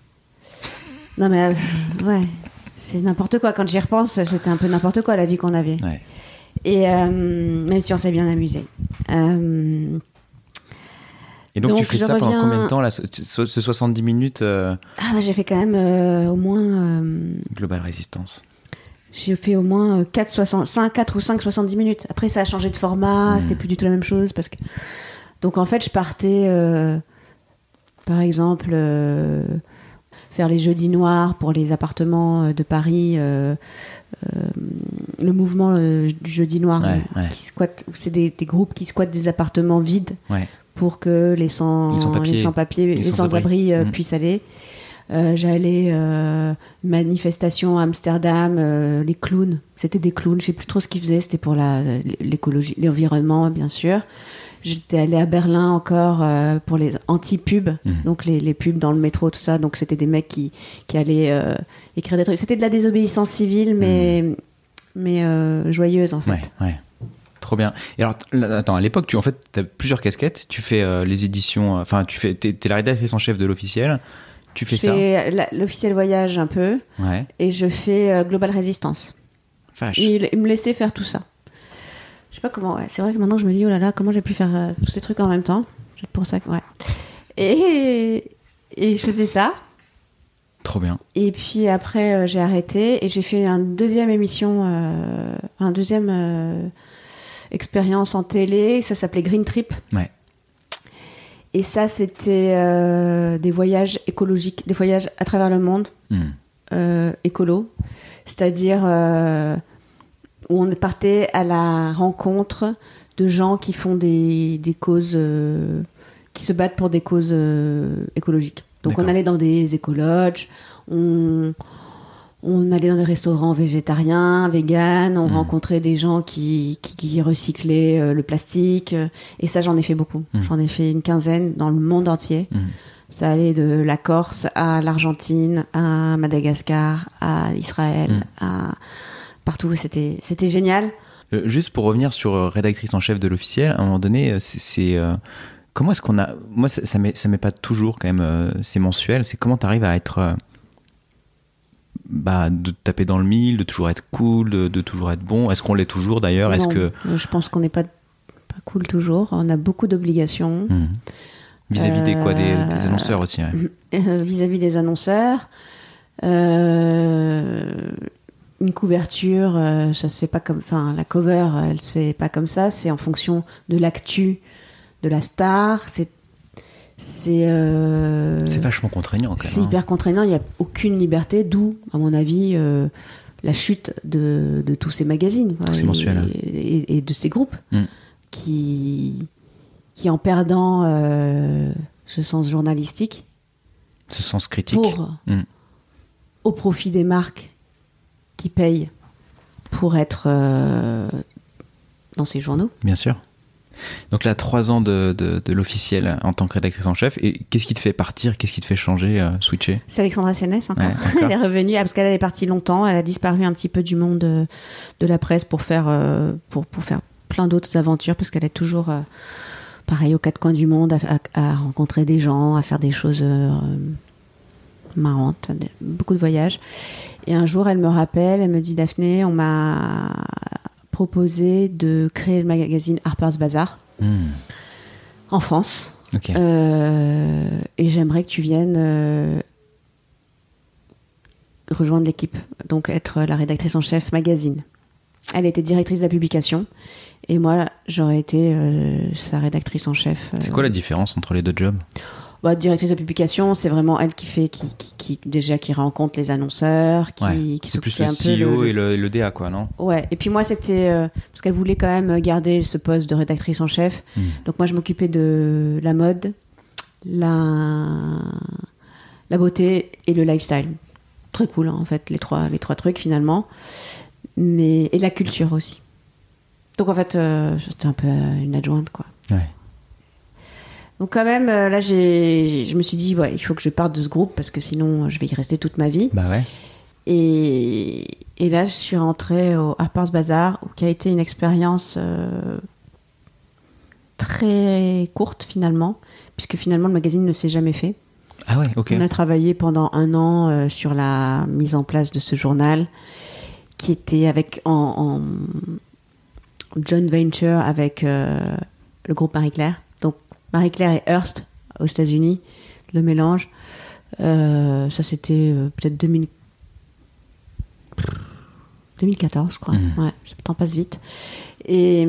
Non mais euh, ouais, c'est n'importe quoi. Quand j'y repense, c'était un peu n'importe quoi la vie qu'on avait. Ouais. Et euh, même si on s'est bien amusé. Euh, Et donc, donc tu fais ça reviens... pendant combien de temps là, ce, ce soixante-dix minutes euh... Ah bah j'ai fait quand même euh, au moins. Euh... Global Résistance. J'ai fait au moins quatre, soixante-cinq, quatre ou cinq soixante-dix minutes. Après, ça a changé de format, mmh. c'était plus du tout la même chose. Parce que... Donc, en fait, je partais, euh, par exemple, euh, faire les jeudis noirs pour les appartements de Paris. Euh, euh, le mouvement euh, du jeudi noir, ouais, où, ouais. qui squatte, c'est des, des groupes qui squattent des appartements vides ouais. pour que les sans, les sans-papiers, les sans-papiers, les sans-abri, sans euh, mmh. puissent aller. Euh, j'allais euh, manifestation à Amsterdam, euh, les clowns, c'était des clowns, je sais plus trop ce qu'ils faisaient, c'était pour la, l'écologie, l'environnement bien sûr. J'étais allée à Berlin encore euh, pour les anti-pubs, mmh. donc les, les pubs dans le métro, tout ça, donc c'était des mecs qui, qui allaient euh, écrire des trucs. C'était de la désobéissance civile, mais, mmh. mais euh, joyeuse en fait. Ouais, ouais. Trop bien. Et alors, là, attends, à l'époque, tu en fait, as plusieurs casquettes. Tu fais euh, les éditions. Enfin, tu fais. T'es, t'es la rédactrice en chef de l'officiel. Tu fais je ça. fais la, l'officiel voyage un peu. Ouais. Et je fais euh, Global Résistance. Vache. Il, il me laissait faire tout ça. Je sais pas comment. Ouais. C'est vrai que maintenant je me dis oh là là, comment j'ai pu faire euh, tous ces trucs en même temps. C'est pour ça que ouais. Et et je faisais ça. Trop bien. Et puis après euh, j'ai arrêté et j'ai fait une deuxième émission, euh, un deuxième euh, expérience en télé. Ça s'appelait Green Trip. Ouais. Et ça c'était euh, des voyages écologiques, des voyages à travers le monde, mmh. euh, écolo, c'est-à-dire euh, où on partait à la rencontre de gens qui font des, des causes, euh, qui se battent pour des causes euh, écologiques. Donc D'accord. on allait dans des écologes, on, on allait dans des restaurants végétariens, véganes, on mmh. rencontrait des gens qui, qui, qui recyclaient euh, le plastique. Et ça, j'en ai fait beaucoup. Mmh. J'en ai fait une quinzaine dans le monde entier. Mmh. Ça allait de la Corse à l'Argentine, à Madagascar, à Israël, mmh. à partout. C'était, c'était génial. Euh, juste pour revenir sur euh, rédactrice en chef de l'officiel, à un moment donné, c'est... c'est euh... Comment est-ce qu'on a... Moi, ça, ça, m'est, ça m'est pas toujours quand même... Euh, c'est mensuel. C'est comment t'arrives à être... Euh, bah, de taper dans le mille, de toujours être cool, de, de toujours être bon. Est-ce qu'on l'est toujours d'ailleurs? Non, est-ce que... je pense qu'on n'est pas, pas cool toujours. On a beaucoup d'obligations. Mmh. Vis-à-vis euh, des quoi? Des, des annonceurs aussi, ouais. euh, Vis-à-vis des annonceurs. Euh, une couverture, euh, ça se fait pas comme... Enfin, la cover, elle se fait pas comme ça. C'est en fonction de l'actu de la star, c'est c'est euh, c'est vachement contraignant quand même. C'est hein. hyper contraignant, il n'y a aucune liberté, d'où à mon avis euh, la chute de, de tous ces magazines, quoi, tous ces et, mensuels et, et, et de ces groupes mm. qui qui en perdant euh, ce sens journalistique, ce sens critique, pour mm. au profit des marques qui payent pour être euh, dans ces journaux. Bien sûr. Donc là, trois ans de, de, de l'officiel en tant que rédactrice en chef. Et qu'est-ce qui te fait partir? Qu'est-ce qui te fait changer, euh, switcher? C'est Alexandra Sénès encore. Ouais, elle est revenue, parce qu'elle est partie longtemps. Elle a disparu un petit peu du monde de, de la presse pour faire, euh, pour, pour faire plein d'autres aventures, parce qu'elle est toujours, euh, pareil, aux quatre coins du monde, à, à, à rencontrer des gens, à faire des choses euh, marrantes, beaucoup de voyages. Et un jour, elle me rappelle, elle me dit, Daphné, on m'a proposé de créer le magazine Harper's Bazaar mmh. en France. Okay. Euh, et j'aimerais que tu viennes euh, rejoindre l'équipe, donc être la rédactrice en chef magazine. Elle était directrice de la publication et moi j'aurais été euh, sa rédactrice en chef. Euh, C'est quoi la différence entre les deux jobs? Bah, directrice de publication, c'est vraiment elle qui fait, qui, qui, qui déjà qui rencontre les annonceurs, qui, ouais, qui c'est plus le C E O le, et le, le D A, quoi, non? Ouais. Et puis moi, c'était euh, parce qu'elle voulait quand même garder ce poste de rédactrice en chef. Mmh. Donc moi, je m'occupais de la mode, la la beauté et le lifestyle. Très cool, hein, en fait, les trois les trois trucs finalement. Mais et la culture aussi. Donc en fait, euh, c'était un peu une adjointe, quoi. Ouais. Donc quand même, euh, là, j'ai, je me suis dit, ouais, il faut que je parte de ce groupe parce que sinon, je vais y rester toute ma vie. Bah ouais. Et, et là, je suis rentrée au Harper's Bazaar, qui a été une expérience euh, très courte finalement, puisque finalement, le magazine ne s'est jamais fait. Ah ouais, ok. On a travaillé pendant un an euh, sur la mise en place de ce journal, qui était avec en, en joint venture avec euh, le groupe Marie-Claire. Marie-Claire et Hearst aux États-Unis, le mélange. Euh, ça, c'était euh, peut-être deux mille... deux mille quatorze, je crois. Mmh. Ouais, le temps passe vite. Et,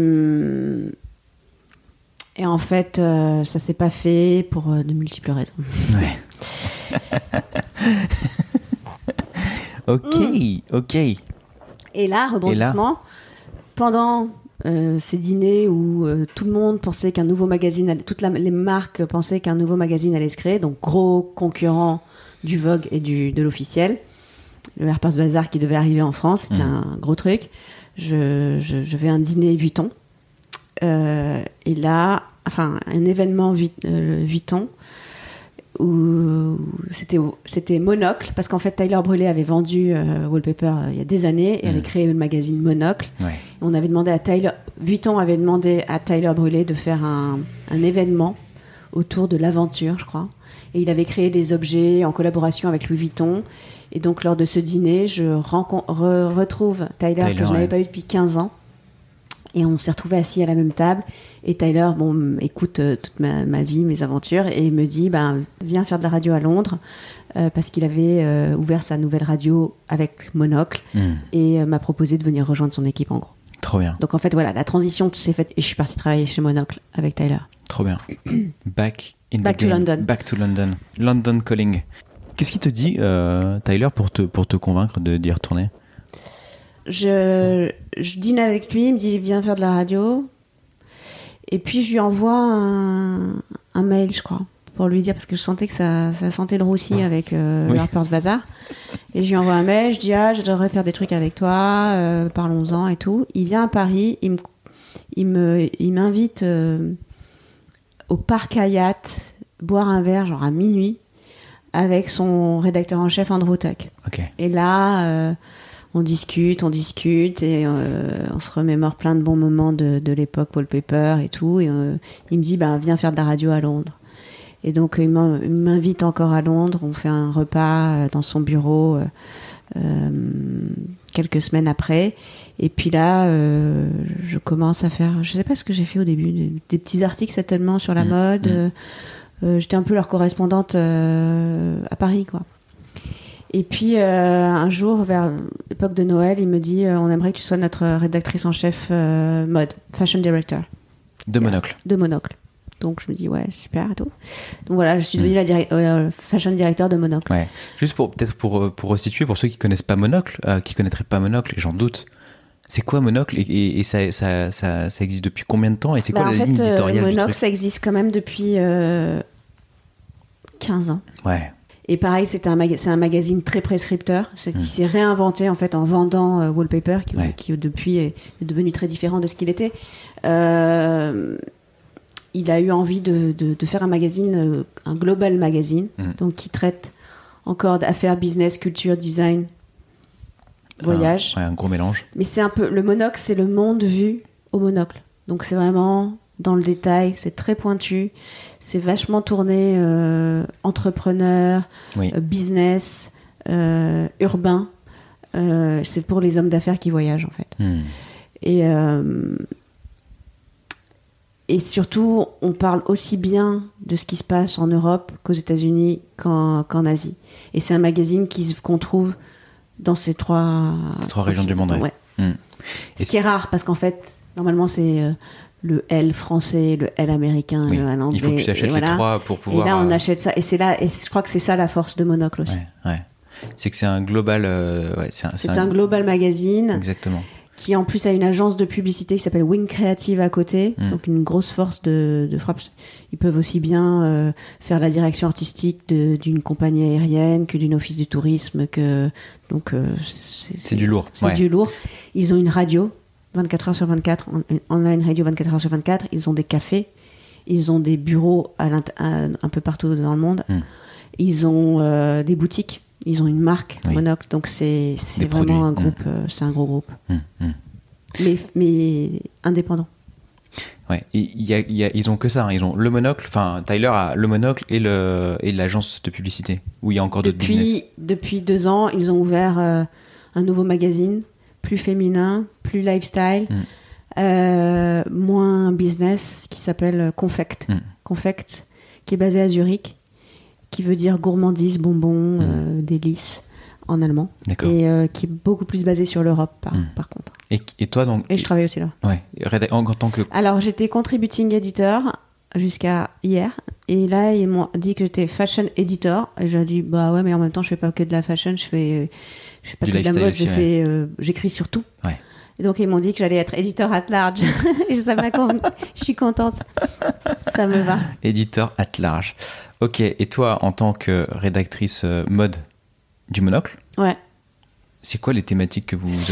et en fait, euh, ça s'est pas fait pour euh, de multiples raisons. Ouais. ok, mmh. ok. Et là, rebondissement, et là pendant... Euh, ces dîners où euh, tout le monde pensait qu'un nouveau magazine, allait, toutes la, les marques pensaient qu'un nouveau magazine allait se créer, donc gros concurrent du Vogue et du, de l'officiel. Le Harper's Bazaar qui devait arriver en France, c'était mmh. un gros truc. Je, je, je vais à un dîner Vuitton. Euh, et là, enfin, un événement Vuitton. où c'était, c'était Monocle, parce qu'en fait Tyler Brûlé avait vendu euh, Wallpaper euh, il y a des années et mmh. avait créé le magazine Monocle. Ouais. On avait demandé à Tyler, Vuitton avait demandé à Tyler Brûlé de faire un, un événement autour de l'aventure, je crois. Et il avait créé des objets en collaboration avec Louis Vuitton. Et donc lors de ce dîner, je rencontre, re, retrouve Tyler, Tyler que je n'avais ouais. pas eu depuis quinze ans. Et on s'est retrouvés assis à la même table. Et Tyler, bon, écoute euh, toute ma, ma vie, mes aventures, et me dit, ben, viens faire de la radio à Londres, euh, parce qu'il avait euh, ouvert sa nouvelle radio avec Monocle, mm. et euh, m'a proposé de venir rejoindre son équipe, en gros. Trop bien. Donc en fait, voilà, la transition s'est faite, et je suis partie travailler chez Monocle avec Tyler. Trop bien. Back in Back the to game. London. Back to London. London calling. Qu'est-ce qui te dit, euh, Tyler, pour te, pour te convaincre de, d'y retourner ? Je, je dîne avec lui, il me dit viens faire de la radio. Et puis je lui envoie un, un mail, je crois, pour lui dire, parce que je sentais que ça, ça sentait le roussi avec euh, oui. Harper's Bazaar. Et je lui envoie un mail, je dis ah, j'adorerais faire des trucs avec toi, euh, parlons-en et tout. Il vient à Paris, il, me, il, me, il m'invite euh, au parc Hayat, boire un verre, genre à minuit, avec son rédacteur en chef Andrew Tuck. Okay. Et là. Euh, On discute, on discute et euh, on se remémore plein de bons moments de, de l'époque Wallpaper et tout. Et euh, il me dit, bah, viens faire de la radio à Londres. Et donc, il m'invite encore à Londres. On fait un repas dans son bureau euh, euh, quelques semaines après. Et puis là, euh, je commence à faire, je sais pas ce que j'ai fait au début, des, des petits articles certainement sur la mmh, mode. Mmh. Euh, j'étais un peu leur correspondante euh, à Paris, quoi. Et puis, euh, un jour, vers l'époque de Noël, il me dit euh, on aimerait que tu sois notre rédactrice en chef euh, mode, fashion director. De Monocle. De Monocle. Donc, je me dis, ouais, super et tout. Donc, voilà, je suis devenue mmh. la diri- euh, fashion director de Monocle. Ouais. Juste pour, peut-être pour, pour resituer, pour ceux qui ne connaissent pas Monocle, euh, qui ne connaîtraient pas Monocle, et j'en doute, c'est quoi Monocle et, et, et ça, ça, ça, ça existe depuis combien de temps et c'est bah, quoi la fait, ligne éditoriale euh, du Monocle, truc ? ça existe quand même depuis euh, quinze ans. Ouais. Et pareil, c'est un, maga- c'est un magazine très prescripteur. C'est, mmh. Il s'est réinventé en fait en vendant euh, Wallpaper, qui, ouais. qui depuis est, est devenu très différent de ce qu'il était. Euh, il a eu envie de, de, de faire un magazine, euh, un global magazine, mmh. donc qui traite encore d'affaires, business, culture, design, voyage. Un, ouais, un gros mélange. Mais c'est un peu le Monocle, c'est le monde vu au monocle. Donc c'est vraiment dans le détail, c'est très pointu, c'est vachement tourné euh, entrepreneur, oui. euh, business, euh, urbain. Euh, c'est pour les hommes d'affaires qui voyagent en fait. Mm. Et euh, et surtout, on parle aussi bien de ce qui se passe en Europe qu'aux États-Unis qu'en, qu'en Asie. Et c'est un magazine qui, qu'on trouve dans ces trois, ces trois régions du monde. Ouais. Ouais. Mm. Ce qui est rare parce qu'en fait, normalement, c'est euh, le L français, le L américain, oui. le L anglais. Il faut que tu achètes voilà. les trois pour pouvoir. Et là, on euh... achète ça. Et c'est là, et je crois que c'est ça la force de Monocle aussi. Ouais, ouais. C'est que c'est un global. Euh, ouais, c'est un, c'est c'est un... un global magazine. Exactement. Qui en plus a une agence de publicité qui s'appelle Wing Creative à côté, mmh. donc une grosse force de, de frappe. Ils peuvent aussi bien euh, faire la direction artistique de, d'une compagnie aérienne que d'une office du tourisme, que donc euh, c'est, c'est, c'est du lourd. C'est ouais. du lourd. Ils ont une radio vingt-quatre heures sur vingt-quatre, une online radio vingt-quatre heures sur vingt-quatre. Ils ont des cafés, ils ont des bureaux à à, un peu partout dans le monde. Mmh. Ils ont euh, des boutiques. Ils ont une marque, oui. Monocle, donc c'est, c'est vraiment produits. un groupe, mmh. euh, c'est un gros groupe. Mmh. Mmh. Mais, mais indépendant. Ouais, il y a, il y a, ils ont que ça, hein. Ils ont le Monocle, enfin Tyler a le Monocle et, le, et l'agence de publicité, où il y a encore depuis, d'autres business. Depuis deux ans, ils ont ouvert euh, un nouveau magazine, plus féminin, plus lifestyle, mmh. euh, moins business, qui s'appelle Confect. Mmh. Confect, qui est basé à Zurich, qui veut dire gourmandise, bonbons, mmh. euh, délices en allemand. D'accord. Et euh, qui est beaucoup plus basé sur l'Europe par, mmh. par contre. Et, et toi donc Et je travaille aussi là. Ouais. En, en tant que. Alors j'étais contributing editor jusqu'à hier, et là ils m'ont dit que j'étais fashion editor, et j'ai dit bah ouais mais en même temps je fais pas que de la fashion, je fais je fais pas du que de la mode, aussi, je ouais. fais euh, j'écris sur tout. Ouais. Et donc ils m'ont dit que j'allais être éditeur at large. Et ça m'a convenu. Je suis contente. Ça me va. Éditeur at large. Ok. Et toi, en tant que rédactrice euh, mode du Monocle, ouais. c'est quoi les thématiques que vous abordez ?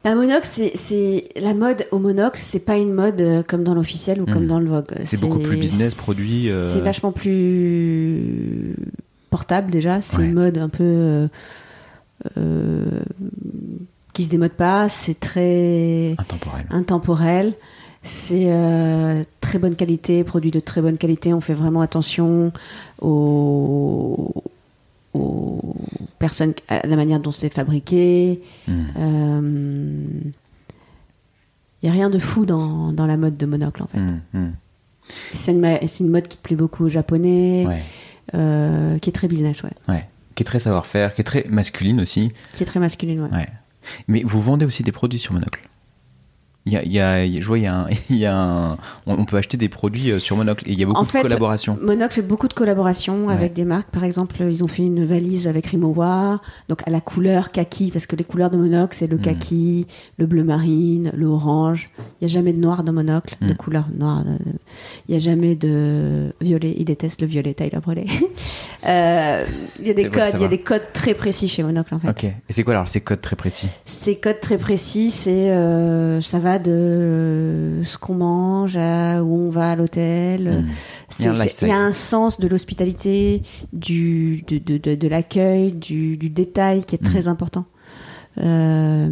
La monocle, c'est, c'est la mode au monocle, c'est pas une mode euh, comme dans l'officiel ou mmh. comme dans le Vogue. C'est, c'est beaucoup plus business, produit. Euh... C'est vachement plus portable déjà. C'est ouais. une mode un peu euh, euh, qui se démode pas. C'est très intemporel. intemporel. C'est euh, très bonne qualité, produit de très bonne qualité. On fait vraiment attention aux aux personnes, à la manière dont c'est fabriqué. Il mmh. euh, y a rien de fou dans, dans la mode de monocle en fait. Mmh. Mmh. C'est, une, c'est une mode qui plaît beaucoup aux Japonais, ouais. euh, qui est très business, ouais. ouais. Qui est très savoir-faire, qui est très masculine aussi. Qui est très masculine, ouais. ouais. Mais vous vendez aussi des produits sur monocle. Il y a, il y a, je vois, il y a un, il y a un, on peut acheter des produits sur Monocle et il y a beaucoup en de fait, collaborations. Monocle fait beaucoup de collaborations ouais. avec des marques. Par exemple, ils ont fait une valise avec Rimowa, donc à la couleur kaki, parce que les couleurs de Monocle, c'est le kaki, mmh. le bleu marine, le orange. Il n'y a jamais de noir dans Monocle, mmh. de couleur noire. Il n'y a jamais de violet. Ils détestent le violet, Tyler Brûlé. euh, il y a des c'est codes, il y a des codes très précis chez Monocle en fait. Ok. Et c'est quoi alors ces codes très précis ? Ces codes très précis, c'est euh, ça va de euh, ce qu'on mange à où on va à l'hôtel. Mmh. C'est, il, y c'est, il y a un sens de l'hospitalité, du, de, de, de, de l'accueil, du, du détail qui est mmh. très important. Euh,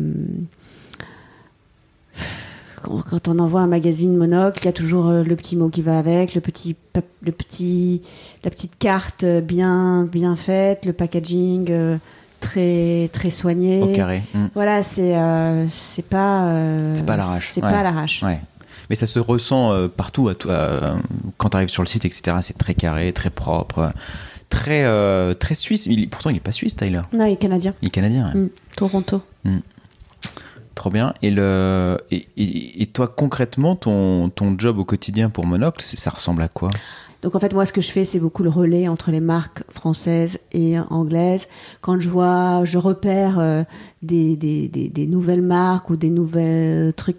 quand, quand on envoie un magazine Monocle, il y a toujours euh, le petit mot qui va avec, le petit, le petit, la petite carte bien, bien faite, le packaging... Euh, très très soigné au carré. Mmh. Voilà, c'est euh, c'est pas euh, c'est pas à l'arrache. C'est ouais. pas à l'arrache. Ouais. Mais ça se ressent euh, partout à, à, quand tu arrives sur le site, et cetera. C'est très carré, très propre, très euh, très suisse. Il, pourtant, il est pas suisse, Tyler. Non, il est canadien. Il est canadien. Ouais. Mmh. Toronto. Mmh. Trop bien. Et le et, et, et toi concrètement, ton ton job au quotidien pour Monocle, ça ressemble à quoi ? Donc en fait, moi, ce que je fais, c'est beaucoup le relais entre les marques françaises et anglaises. Quand je vois, je repère euh, des, des, des, des nouvelles marques ou des nouvelles trucs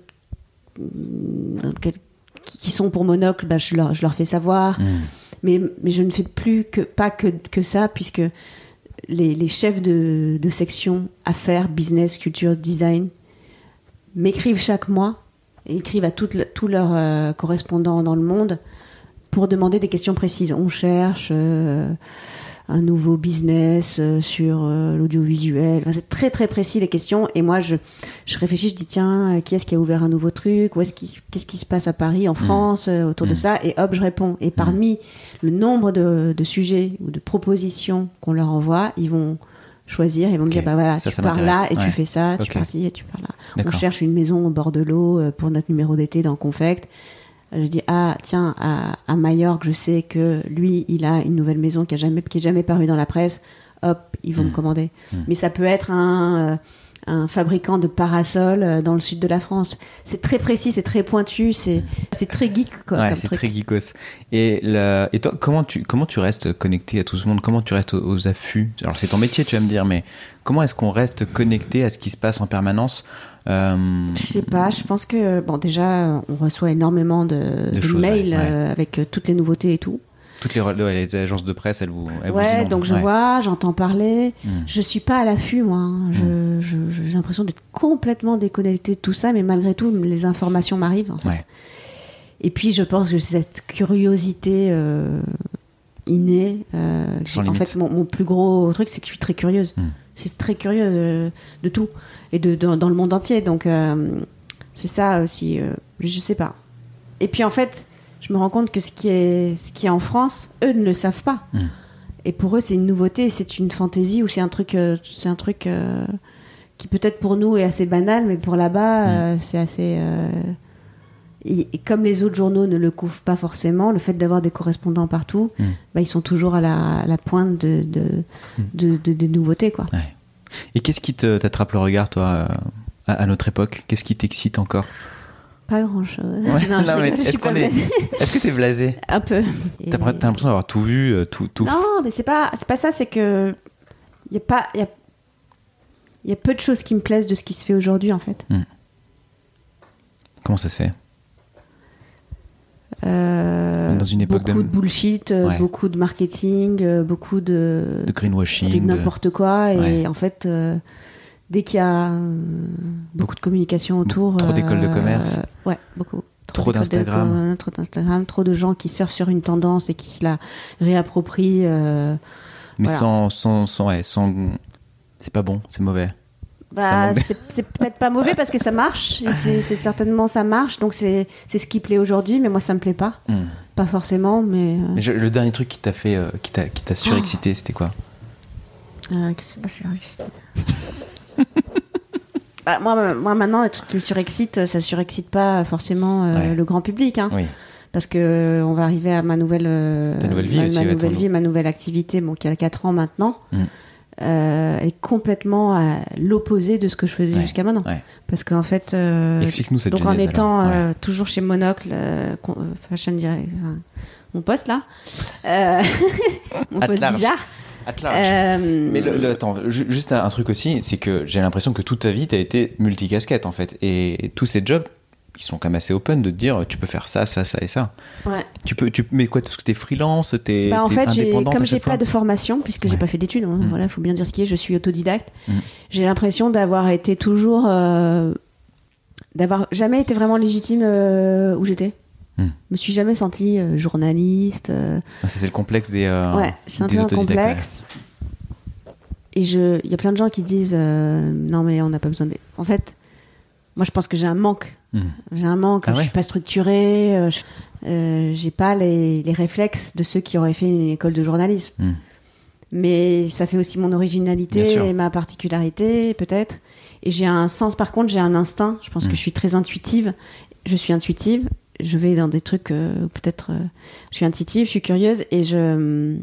euh, qui sont pour Monocle, bah, je, leur, je leur fais savoir. Mmh. Mais, mais je ne fais plus que, pas que, que ça, puisque les, les chefs de, de section affaires, business, culture, design m'écrivent chaque mois et écrivent à tous leurs euh, correspondants dans le monde pour demander des questions précises. On cherche euh, un nouveau business euh, sur euh, l'audiovisuel. Enfin, c'est très très précis les questions. Et moi, je, je réfléchis, je dis tiens, qui est-ce qui a ouvert un nouveau truc ? Où est-ce qui, qu'est-ce qui se passe à Paris, en France, mmh. autour mmh. de ça ? Et hop, je réponds. Et parmi mmh. le nombre de, de sujets ou de propositions qu'on leur envoie, ils vont choisir, ils vont okay. me dire bah voilà, ça, tu ça pars là et ouais. tu fais ça, okay. tu pars ci et tu pars là. D'accord. On cherche une maison au bord de l'eau pour notre numéro d'été dans Confect. Je dis ah tiens à, à Majorque je sais que lui il a une nouvelle maison qui a jamais qui est jamais parue dans la presse, hop ils vont mmh. me commander. Mmh. Mais ça peut être un un fabricant de parasols dans le sud de la France. C'est très précis, c'est très pointu, c'est c'est très geek quoi. Ouais, comme c'est truc. très geekos. Et la, et toi comment tu comment tu restes connecté à tout ce monde ? Comment tu restes aux, aux affûts ? Alors c'est ton métier tu vas me dire, mais comment est-ce qu'on reste connecté à ce qui se passe en permanence ? Euh... Je sais pas, je pense que bon déjà on reçoit énormément de, de, de choses, mails ouais, ouais. Euh, avec euh, toutes les nouveautés et tout. Toutes les, ouais, les agences de presse, elles vous elles ouais, vous inondent. donc je ouais. vois, j'entends parler. Mm. Je suis pas à l'affût moi. Hein. Mm. Je, je, j'ai l'impression d'être complètement déconnectée de tout ça, mais malgré tout les informations m'arrivent. En fait. Ouais. Et puis je pense que cette curiosité euh, innée. Euh, en limite. Fait, mon, mon plus gros truc, c'est que je suis très curieuse. Mm. C'est très curieux de, de tout et de, de dans le monde entier. Donc euh, c'est ça aussi. Euh, je sais pas. Et puis en fait, je me rends compte que ce qui est ce qui est en France, eux ne le savent pas. Mmh. Et pour eux, c'est une nouveauté, c'est une fantaisie ou c'est un truc, euh, c'est un truc euh, qui peut-être pour nous est assez banal, mais pour là-bas, mmh. euh, c'est assez. Euh, et, et comme les autres journaux ne le couvrent pas forcément, le fait d'avoir des correspondants partout, mmh. bah, ils sont toujours à la, à la pointe de, de, mmh. de, de, de nouveautés, quoi. Ouais. Et qu'est-ce qui te, t'attrape le regard, toi, à, à notre époque ? Qu'est-ce qui t'excite encore ? Pas grand-chose. Ouais, non, non, mais est-ce, qu'on est... est-ce que t'es blasé ? Un peu. T'as, t'as l'impression d'avoir tout vu, tout... tout... Non, mais c'est pas, c'est pas ça, c'est que... Il y a pas... Il y a... y a peu de choses qui me plaisent de ce qui se fait aujourd'hui, en fait. Hmm. Comment ça se fait ? Euh, Dans une époque beaucoup de, de bullshit, ouais. beaucoup de marketing, beaucoup de... De greenwashing. De n'importe quoi. Et ouais. en fait, euh, dès qu'il y a euh, beaucoup de communication autour. Trop d'écoles de commerce. Euh, ouais, beaucoup. Trop, trop d'Instagram. De, trop d'Instagram, trop de gens qui surfent sur une tendance et qui se la réapproprient. Euh, Mais voilà. sans, sans, sans, ouais, sans, c'est pas bon, c'est mauvais. Bah, c'est, c'est peut-être pas mauvais parce que ça marche. Et c'est, c'est certainement ça marche. Donc c'est, c'est ce qui plaît aujourd'hui, mais moi ça me plaît pas. Mm. Pas forcément, mais. Euh... mais je, le dernier truc qui t'a fait, euh, qui t'a, qui t'a surexcité, oh. c'était quoi? euh, Qu'est-ce qui m'a surexcité? Bah, moi, moi, maintenant, les trucs qui me surexcitent, ça surexcite pas forcément euh, ouais. le grand public. Hein, oui. Parce que on va arriver à ma nouvelle, euh, Ta nouvelle vie, ma, aussi, ma ouais, nouvelle vie, ma nouvelle activité, bon, qui a quatre ans maintenant. Mm. Euh, elle est complètement à l'opposé de ce que je faisais ouais. jusqu'à maintenant. Ouais. Parce qu'en fait, euh, explique-nous cette donc genèse, en étant ouais. euh, toujours chez Monocle, euh, fashion direct, enfin, mon poste là, euh, mon poste bizarre. Euh... Mais le, le, attends, juste un truc aussi, c'est que j'ai l'impression que toute ta vie, tu as été multicasquette en fait. Et, et tous ces jobs, ils sont quand même assez open de te dire tu peux faire ça, ça, ça et ça. Ouais. Tu peux, tu, mais quoi, parce que t'es freelance, t'es, bah en t'es fait, indépendante. J'ai, comme j'ai fois. pas de formation, puisque ouais. j'ai pas fait d'études, hein, mmh. voilà, faut bien dire ce qui est, je suis autodidacte. Mmh. J'ai l'impression d'avoir été toujours, euh, d'avoir jamais été vraiment légitime euh, où j'étais. Je me suis jamais sentie euh, journaliste. Euh... Ah, ça, c'est le complexe des euh, ouais, c'est un des peu un complexe. Ouais. Et je, il y a plein de gens qui disent euh, non mais on n'a pas besoin de. En fait, moi je pense que j'ai un manque. Mmh. J'ai un manque. Ah, je ouais. suis pas structurée. Euh, je, euh, j'ai pas les, les réflexes de ceux qui auraient fait une école de journalisme. Mmh. Mais ça fait aussi mon originalité et ma particularité peut-être. Et j'ai un sens. Par contre, j'ai un instinct. Je pense mmh. que je suis très intuitive. Je suis intuitive. Je vais dans des trucs euh, peut-être euh, je suis intuitive, je suis curieuse et je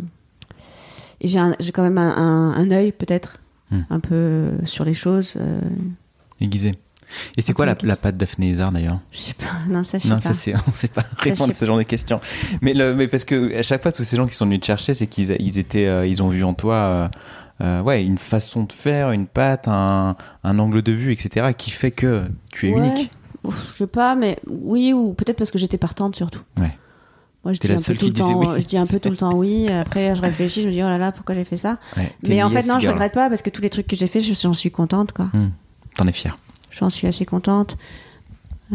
et j'ai, un, j'ai quand même un, un, un œil peut-être hmm. un peu euh, sur les choses euh, aiguisé. Et c'est quoi la, la patte Daphné Lézard d'ailleurs? Je sais pas, non ça je sais non, pas. Ça c'est, on sait pas répondre à ce genre de questions. Mais, le, mais parce que à chaque fois tous ces gens qui sont venus te chercher, c'est qu'ils ils étaient, euh, ils ont vu en toi euh, euh, ouais une façon de faire, une patte, un, un angle de vue, et cetera qui fait que tu es ouais. unique. Ouf, je sais pas, mais oui, ou peut-être parce que j'étais partante surtout. Ouais. Moi, je dis, un peu tout le temps, oui. je dis un peu tout le temps oui. Après, je réfléchis, je me dis oh là là, pourquoi j'ai fait ça? Ouais, mais en fait, non, je regrette pas parce que tous les trucs que j'ai fait, j'en suis contente, quoi. Mmh. T'en es fière? J'en suis assez contente. Euh,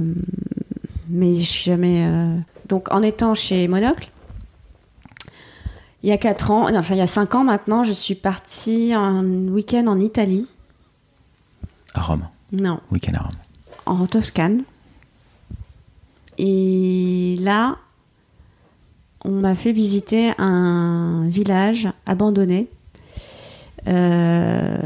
mais je suis jamais. Euh... Donc, en étant chez Monocle, il y a quatre ans, enfin, il y a cinq ans maintenant, je suis partie un week-end en Italie. À Rome? Non. Week-end à Rome. En Toscane. Et là, on m'a fait visiter un village abandonné euh,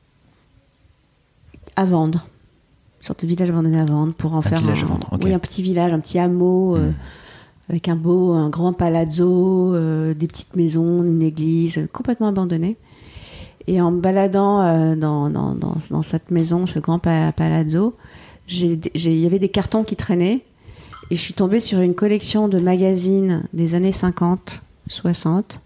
à vendre. Une sorte de village abandonné à vendre pour en un faire village un, à vendre, okay. Oui, un petit village, un petit hameau mmh. euh, avec un beau, un grand palazzo, euh, des petites maisons, une église, euh, complètement abandonnée. Et en me baladant euh, dans, dans, dans, dans cette maison, ce grand palazzo, il y avait des cartons qui traînaient et je suis tombée sur une collection de magazines des années cinquante, soixante,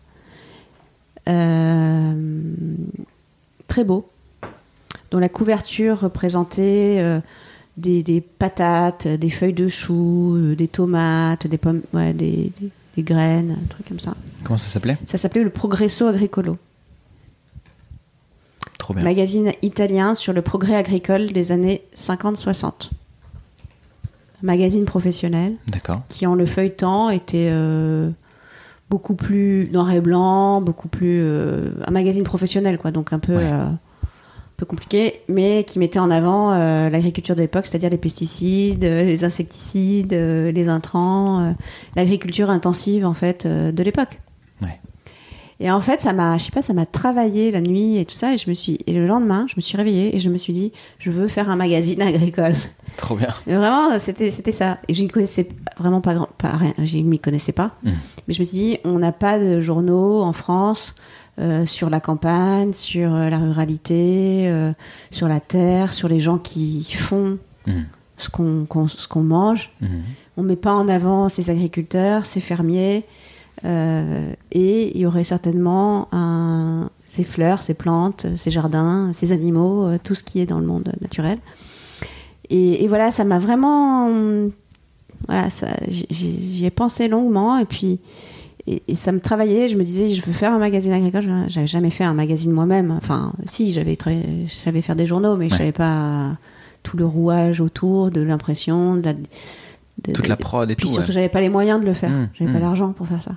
euh, très beaux, dont la couverture représentait euh, des, des patates, des feuilles de choux, euh, des tomates, des pommes, ouais, des, des, des graines, un truc comme ça. Comment ça s'appelait? Ça s'appelait le Progresso Agricolo. Trop bien. Magazine italien sur le progrès agricole des années cinquante soixante. Magazine professionnel. D'accord. Qui, en le feuilletant, était euh, beaucoup plus noir et blanc, beaucoup plus. Euh, un magazine professionnel, quoi, donc un peu, ouais. euh, un peu compliqué, mais qui mettait en avant euh, l'agriculture de l'époque, c'est-à-dire les pesticides, les insecticides, euh, les intrants, euh, l'agriculture intensive, en fait, euh, de l'époque. Ouais. Et en fait, ça m'a, je sais pas, ça m'a travaillé la nuit et tout ça. Et je me suis, et le lendemain, je me suis réveillée et je me suis dit, je veux faire un magazine agricole. Trop bien. Et vraiment, c'était, c'était ça. Et je n'y connaissais vraiment pas, pas rien. Je m'y connaissais pas. Mmh. Mais je me suis dit, on n'a pas de journaux en France euh, sur la campagne, sur euh, la ruralité, euh, sur la terre, sur les gens qui font mmh. ce qu'on, qu'on, ce qu'on mange. Mmh. On met pas en avant ces agriculteurs, ces fermiers. Euh, et il y aurait certainement un, ces fleurs, ces plantes, ces jardins, ces animaux, euh, tout ce qui est dans le monde naturel. Et, et voilà, ça m'a vraiment... Voilà, ça, j'y, j'y ai pensé longuement. Et puis, Et, et ça me travaillait. Je me disais, je veux faire un magazine agricole. Je n'avais jamais fait un magazine moi-même. Enfin, si, j'avais très, je savais faire des journaux, mais ouais. je savais pas tout le rouage autour de l'impression, de la, de, toute de, la prod et puis tout. surtout, ouais. j'avais pas les moyens de le faire. Mmh, j'avais mmh. pas l'argent pour faire ça.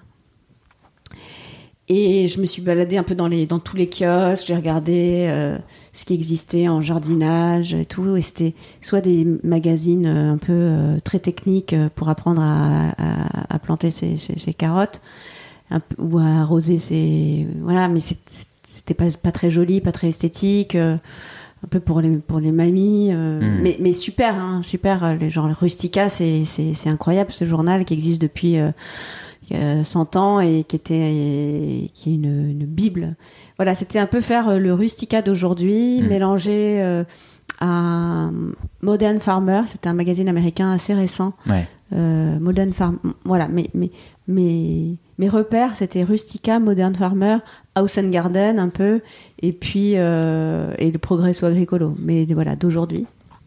Et je me suis baladée un peu dans, les, dans tous les kiosques, j'ai regardé euh, ce qui existait en jardinage et tout, et c'était soit des magazines un peu euh, très techniques pour apprendre à, à, à planter ses, ses, ses carottes, un peu, ou à arroser ses... Voilà, mais c'est, c'était pas, pas très joli, pas très esthétique, euh, un peu pour les, pour les mamies, euh, mmh. mais, mais super, hein, super, les, genre Rustica, c'est, c'est, c'est incroyable, ce journal qui existe depuis... Euh, cent ans et qui était et, qui est une, une bible. Voilà, c'était un peu faire le Rustica d'aujourd'hui, mmh. mélangé euh, à Modern Farmer. C'était un magazine américain assez récent. Ouais. Euh, Modern Farmer. Voilà, mais mais mais mes repères, c'était Rustica, Modern Farmer, House and Garden un peu, et puis euh, et le Progresso Agricolo. Mais voilà, d'aujourd'hui.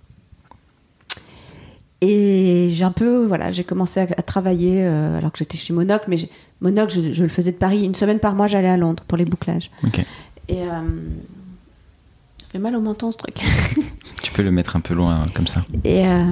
Et j'ai un peu, voilà, j'ai commencé à, à travailler euh, alors que j'étais chez Monocle, mais j'ai, Monocle, je, je le faisais de Paris. Une semaine par mois, j'allais à Londres pour les bouclages. Ok. Et euh, ça fait mal au menton, ce truc. Tu peux le mettre un peu loin, comme ça. Et, euh,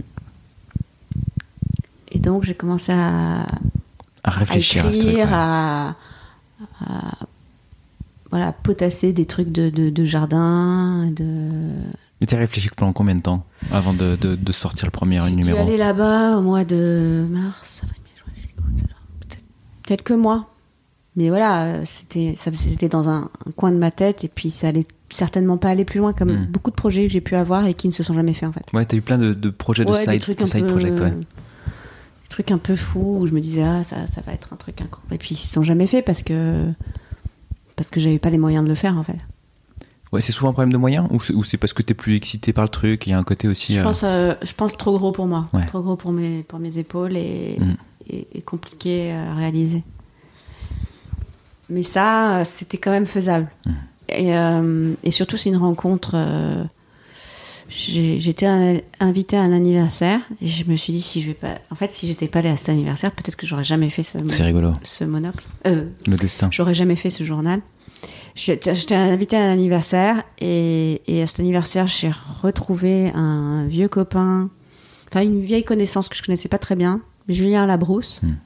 et donc, j'ai commencé à, à réfléchir à, écrire, à ce truc. Ouais. À, à voilà, potasser des trucs de, de, de jardin, de... Et t'as réfléchi pendant combien de temps avant de, de, de sortir le premier J'ai numéro ? J'ai dû aller là-bas au mois de mars, avril, mai, juin, juillet, peut-être quelques mois. Mais voilà, c'était, ça, c'était dans un, un coin de ma tête et puis ça allait certainement pas aller plus loin, comme mmh. beaucoup de projets que j'ai pu avoir et qui ne se sont jamais faits en fait. Ouais, t'as eu plein de, de projets de ouais, side, des de side peu, project, ouais. Des trucs un peu fous où je me disais, ah, ça, ça va être un truc incroyable. Et puis ils se sont jamais faits parce que, parce que j'avais pas les moyens de le faire en fait. Ouais, c'est souvent un problème de moyens ou c'est, ou c'est parce que t'es plus excité par le truc, il y a un côté aussi... Je, euh... pense, euh, je pense trop gros pour moi, ouais. trop gros pour mes, pour mes épaules et, mmh. et, et compliqué à réaliser. Mais ça, c'était quand même faisable. Mmh. Et, euh, et surtout, c'est une rencontre... Euh, j'ai, j'étais un, invitée à un anniversaire et je me suis dit, si je vais pas... En fait, si j'étais pas allée à cet anniversaire, peut-être que j'aurais jamais fait ce, c'est rigolo. ce monocle. Euh, le destin. J'aurais jamais fait ce journal. J'étais invitée à un anniversaire et, et à cet anniversaire, j'ai retrouvé un vieux copain, enfin une vieille connaissance que je connaissais pas très bien, Julien Labrousse, mmh.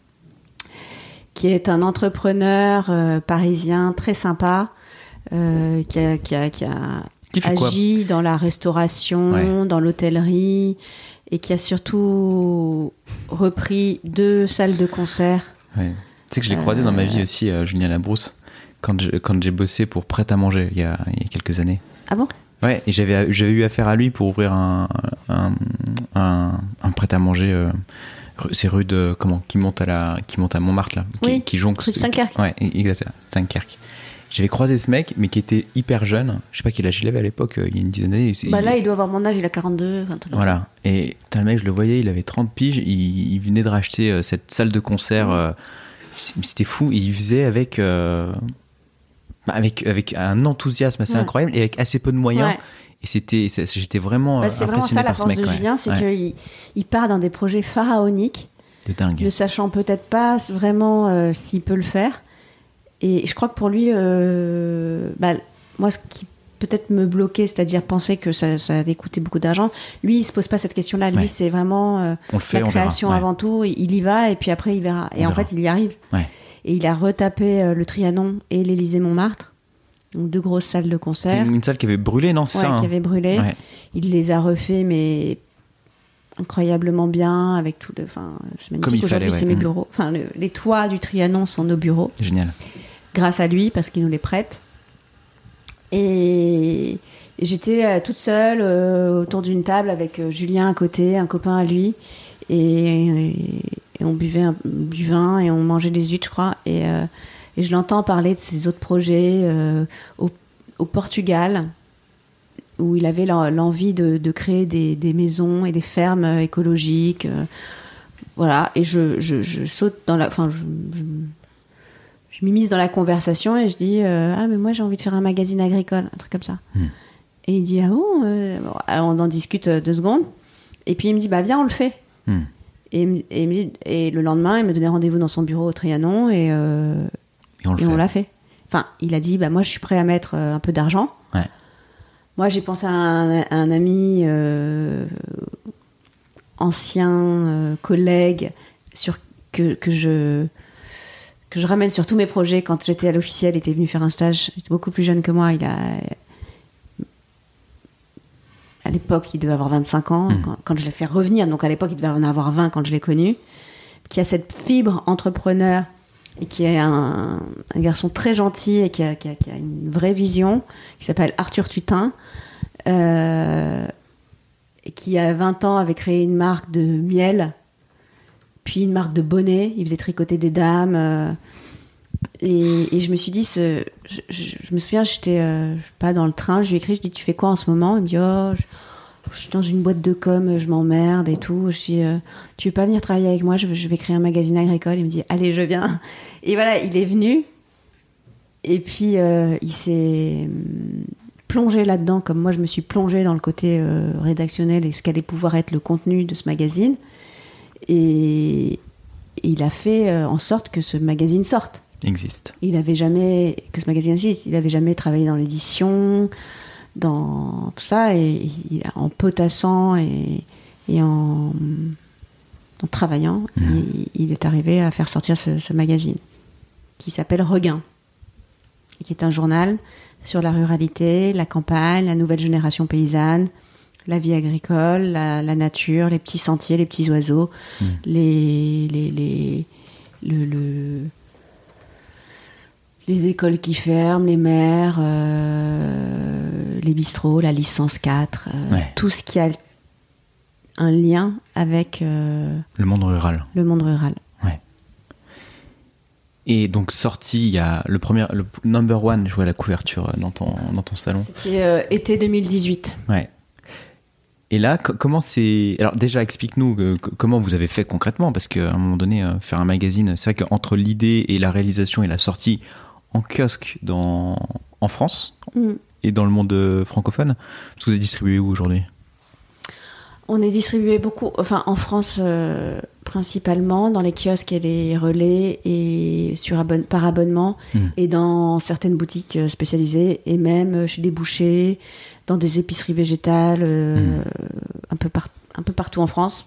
qui est un entrepreneur euh, parisien très sympa, euh, qui a, qui a, qui a qui agi quoi dans la restauration, ouais. dans l'hôtellerie et qui a surtout repris deux salles de concert. Ouais. Tu sais que je l'ai croisé euh, dans ma vie aussi, euh, Julien Labrousse. Quand, je, quand j'ai bossé pour Prêt à manger il y a, il y a quelques années. Ah bon ? Ouais, et j'avais, j'avais eu affaire à lui pour ouvrir un, un, un, un Prêt à manger. Euh, c'est rue de comment qui monte à la qui monte à Montmartre là, oui, qui, qui jonque. Rue de Saint-Kerk. Ouais, exactement, Saint-Kerk. J'avais croisé ce mec, mais qui était hyper jeune. Je sais pas quel âge il avait à l'époque, il y a une dizaine d'années. Bah il, là, il doit avoir mon âge, il a quarante-deux, un truc comme voilà. ça. Et t'as le mec, je le voyais, il avait trente piges, il, il venait de racheter euh, cette salle de concert. Euh, c'était fou, et il faisait avec. Euh, Avec, avec un enthousiasme assez ouais. incroyable et avec assez peu de moyens. Ouais. Et c'était, j'étais vraiment bah, c'est impressionné vraiment ça, par ce mec. La force de ouais. Julien, c'est ouais. qu'il il part dans des projets pharaoniques. De dingue. Ne sachant peut-être pas vraiment euh, s'il peut le faire. Et je crois que pour lui, euh, bah, moi, ce qui peut-être me bloquait, c'est-à-dire penser que ça, ça allait coûter beaucoup d'argent, lui, il ne se pose pas cette question-là. Lui, ouais. c'est vraiment euh, on le fait, la création ouais. avant tout. Il y va et puis après, il verra. Et on en verra. fait, il y arrive. Ouais. Et il a retapé euh, le Trianon et l'Élysée-Montmartre, donc deux grosses salles de concert. C'était une salle qui avait brûlé, non, c'est ouais, ça hein. qui avait brûlé. Ouais. Il les a refaits, mais incroyablement bien, avec tout de. Enfin, c'est magnifique. Comme il Aujourd'hui, fallait, ouais. c'est mes bureaux. Enfin, le, les toits du Trianon sont nos bureaux. Génial. Grâce à lui, parce qu'il nous les prête. Et, et j'étais euh, toute seule euh, autour d'une table avec euh, Julien à côté, un copain à lui, et, et, et on buvait un, du vin et on mangeait des huîtres, je crois. Et, euh, et je l'entends parler de ses autres projets euh, au, au Portugal, où il avait l'envie de, de créer des, des maisons et des fermes écologiques. Euh, voilà, et je, je, je saute dans la... Enfin, je, je, je m'immisce dans la conversation et je dis euh, « Ah, mais moi, j'ai envie de faire un magazine agricole, un truc comme ça. Mmh. » Et il dit « Ah bon, euh... ?» Alors, on en discute deux secondes. Et puis, il me dit « Bah, viens, on le fait. Mmh. » Et, et, et le lendemain, il me donnait rendez-vous dans son bureau au Trianon et, euh, et, on, et on l'a fait. Enfin, il a dit, bah, moi, je suis prêt à mettre un peu d'argent. Ouais. Moi, j'ai pensé à un, à un ami euh, ancien euh, collègue sur, que, que, je, que je ramène sur tous mes projets. Quand j'étais à l'officiel, il était venu faire un stage. Il était beaucoup plus jeune que moi. Il a... À l'époque, il devait avoir vingt-cinq ans mmh. quand, quand je l'ai fait revenir. Donc, à l'époque, il devait en avoir vingt quand je l'ai connu. Qui a cette fibre entrepreneur et qui est un, un garçon très gentil et qui a, qui, a, qui a une vraie vision, qui s'appelle Arthur Tutin, euh, et qui, à vingt ans, avait créé une marque de miel, puis une marque de bonnets. Il faisait tricoter des dames. Euh, et, et je me suis dit, ce, je, je, je me souviens, j'étais euh, pas dans le train, je lui ai écrit, je dis, tu fais quoi en ce moment ? Il me dit, oh, je, je suis dans une boîte de com, je m'emmerde et tout. Je dis, euh, tu veux pas venir travailler avec moi ? je, je vais créer un magazine agricole. Il me dit, allez, je viens. Et voilà, il est venu. Et puis, euh, il s'est plongé là-dedans, comme moi, je me suis plongée dans le côté euh, rédactionnel et ce qu'allait pouvoir être le contenu de ce magazine. Et, et il a fait euh, en sorte que ce magazine sorte. Existe. Il avait jamais, que ce magazine existe. Il n'avait jamais travaillé dans l'édition, dans tout ça, et, et en potassant et, et en, en travaillant, mmh. il, il est arrivé à faire sortir ce, ce magazine qui s'appelle Regain, et qui est un journal sur la ruralité, la campagne, la nouvelle génération paysanne, la vie agricole, la, la nature, les petits sentiers, les petits oiseaux, mmh. les, les, les, le, le les écoles qui ferment, les maires, euh, les bistrots, la licence quatre, euh, ouais. tout ce qui a un lien avec... Euh, le monde rural. Le monde rural. Ouais. Et donc sorti, il y a le premier, le number one, je vois la couverture dans ton, dans ton salon. C'était euh, été deux mille dix-huit. Ouais. Et là, c- comment c'est... Alors déjà, explique-nous euh, c- comment vous avez fait concrètement, parce qu'à un moment donné, euh, faire un magazine, c'est vrai qu'entre l'idée et la réalisation et la sortie en kiosque dans, en France mmh. et dans le monde francophone, parce que vous êtes distribué où aujourd'hui ? On est distribué beaucoup, enfin en France euh, principalement, dans les kiosques et les relais et sur abonne, par abonnement mmh. et dans certaines boutiques spécialisées et même chez des bouchers, dans des épiceries végétales, euh, mmh. un, peu par, un peu partout en France.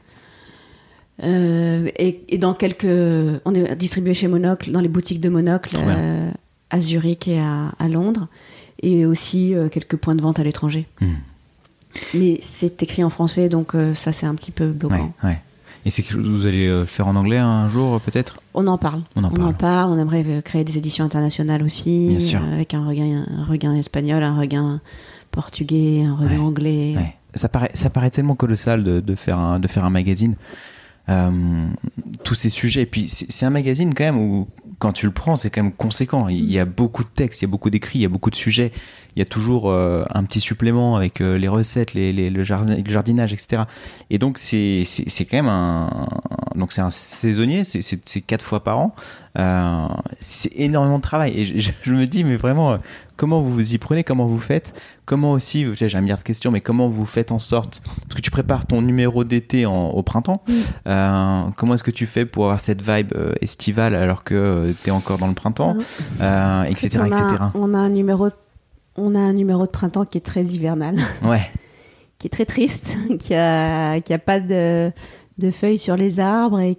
Euh, et, et dans quelques, on est distribué chez Monocle, dans les boutiques de Monocle euh, à Zurich et à, à Londres, et aussi euh, quelques points de vente à l'étranger. Mmh. Mais c'est écrit en français, donc euh, ça c'est un petit peu bloquant. Ouais, ouais. Et c'est quelque chose que vous allez faire en anglais un jour peut-être ? On en parle. On en on parle. en parle. On aimerait créer des éditions internationales aussi, bien sûr. Euh, avec un regain, un regain espagnol, un regain portugais, un regain ouais, anglais. Ouais. Ça paraît, ça paraît tellement colossal de, de faire un, de faire un magazine. Euh, tous ces sujets, et puis c'est, c'est un magazine quand même où quand tu le prends c'est quand même conséquent, il y a beaucoup de textes, il y a beaucoup d'écrits, il y a beaucoup de sujets, il y a toujours euh, un petit supplément avec euh, les recettes, les, les, le, jardin, le jardinage, etc. Et donc c'est, c'est, c'est quand même un, donc c'est un saisonnier, c'est, c'est, c'est quatre fois par an, euh, c'est énormément de travail, et je, je me dis mais vraiment comment vous vous y prenez, comment vous faites, comment aussi, j'ai un milliard de questions, mais comment vous faites en sorte, parce que tu prépares ton numéro d'été en, au printemps, mmh. euh, comment est-ce que tu fais pour avoir cette vibe euh, estivale alors que euh, tu es encore dans le printemps, mmh. euh, et cetera, en fait, on, et cetera. A, on, a un numéro, on a un numéro de printemps qui est très hivernal, ouais. qui est très triste, qui a, qui a pas de, de feuilles sur les arbres et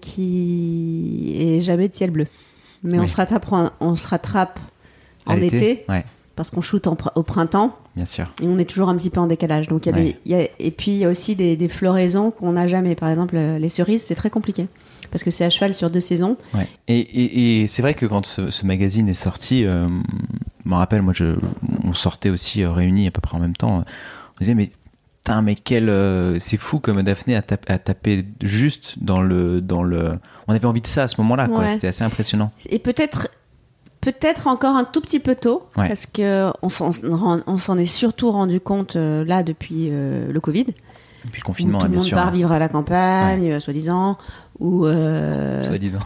qui est jamais de ciel bleu. Mais oui. on se rattrape, on se rattrape en été. Ouais. Parce qu'on shoot en, au printemps. Bien sûr. Et on est toujours un petit peu en décalage. Donc, il y a ouais. des, il y a, et puis, il y a aussi des, des floraisons qu'on n'a jamais. Par exemple, les cerises, c'est très compliqué. Parce que c'est à cheval sur deux saisons. Ouais. Et, et, et c'est vrai que quand ce, ce magazine est sorti, euh, je me rappelle, moi, je, on sortait aussi euh, réunis à peu près en même temps. On disait, mais, tain, mais quel, euh, c'est fou comme Daphné a, tap, a tapé juste dans le, dans le. On avait envie de ça à ce moment-là, quoi. Ouais. C'était assez impressionnant. Et peut-être. Peut-être encore un tout petit peu tôt, ouais. parce qu'on s'en, on s'en est surtout rendu compte euh, là depuis euh, le Covid. Depuis le confinement, tout bien sûr. Tout le monde part vivre à la campagne, ouais. soi-disant, ou euh, soi-disant,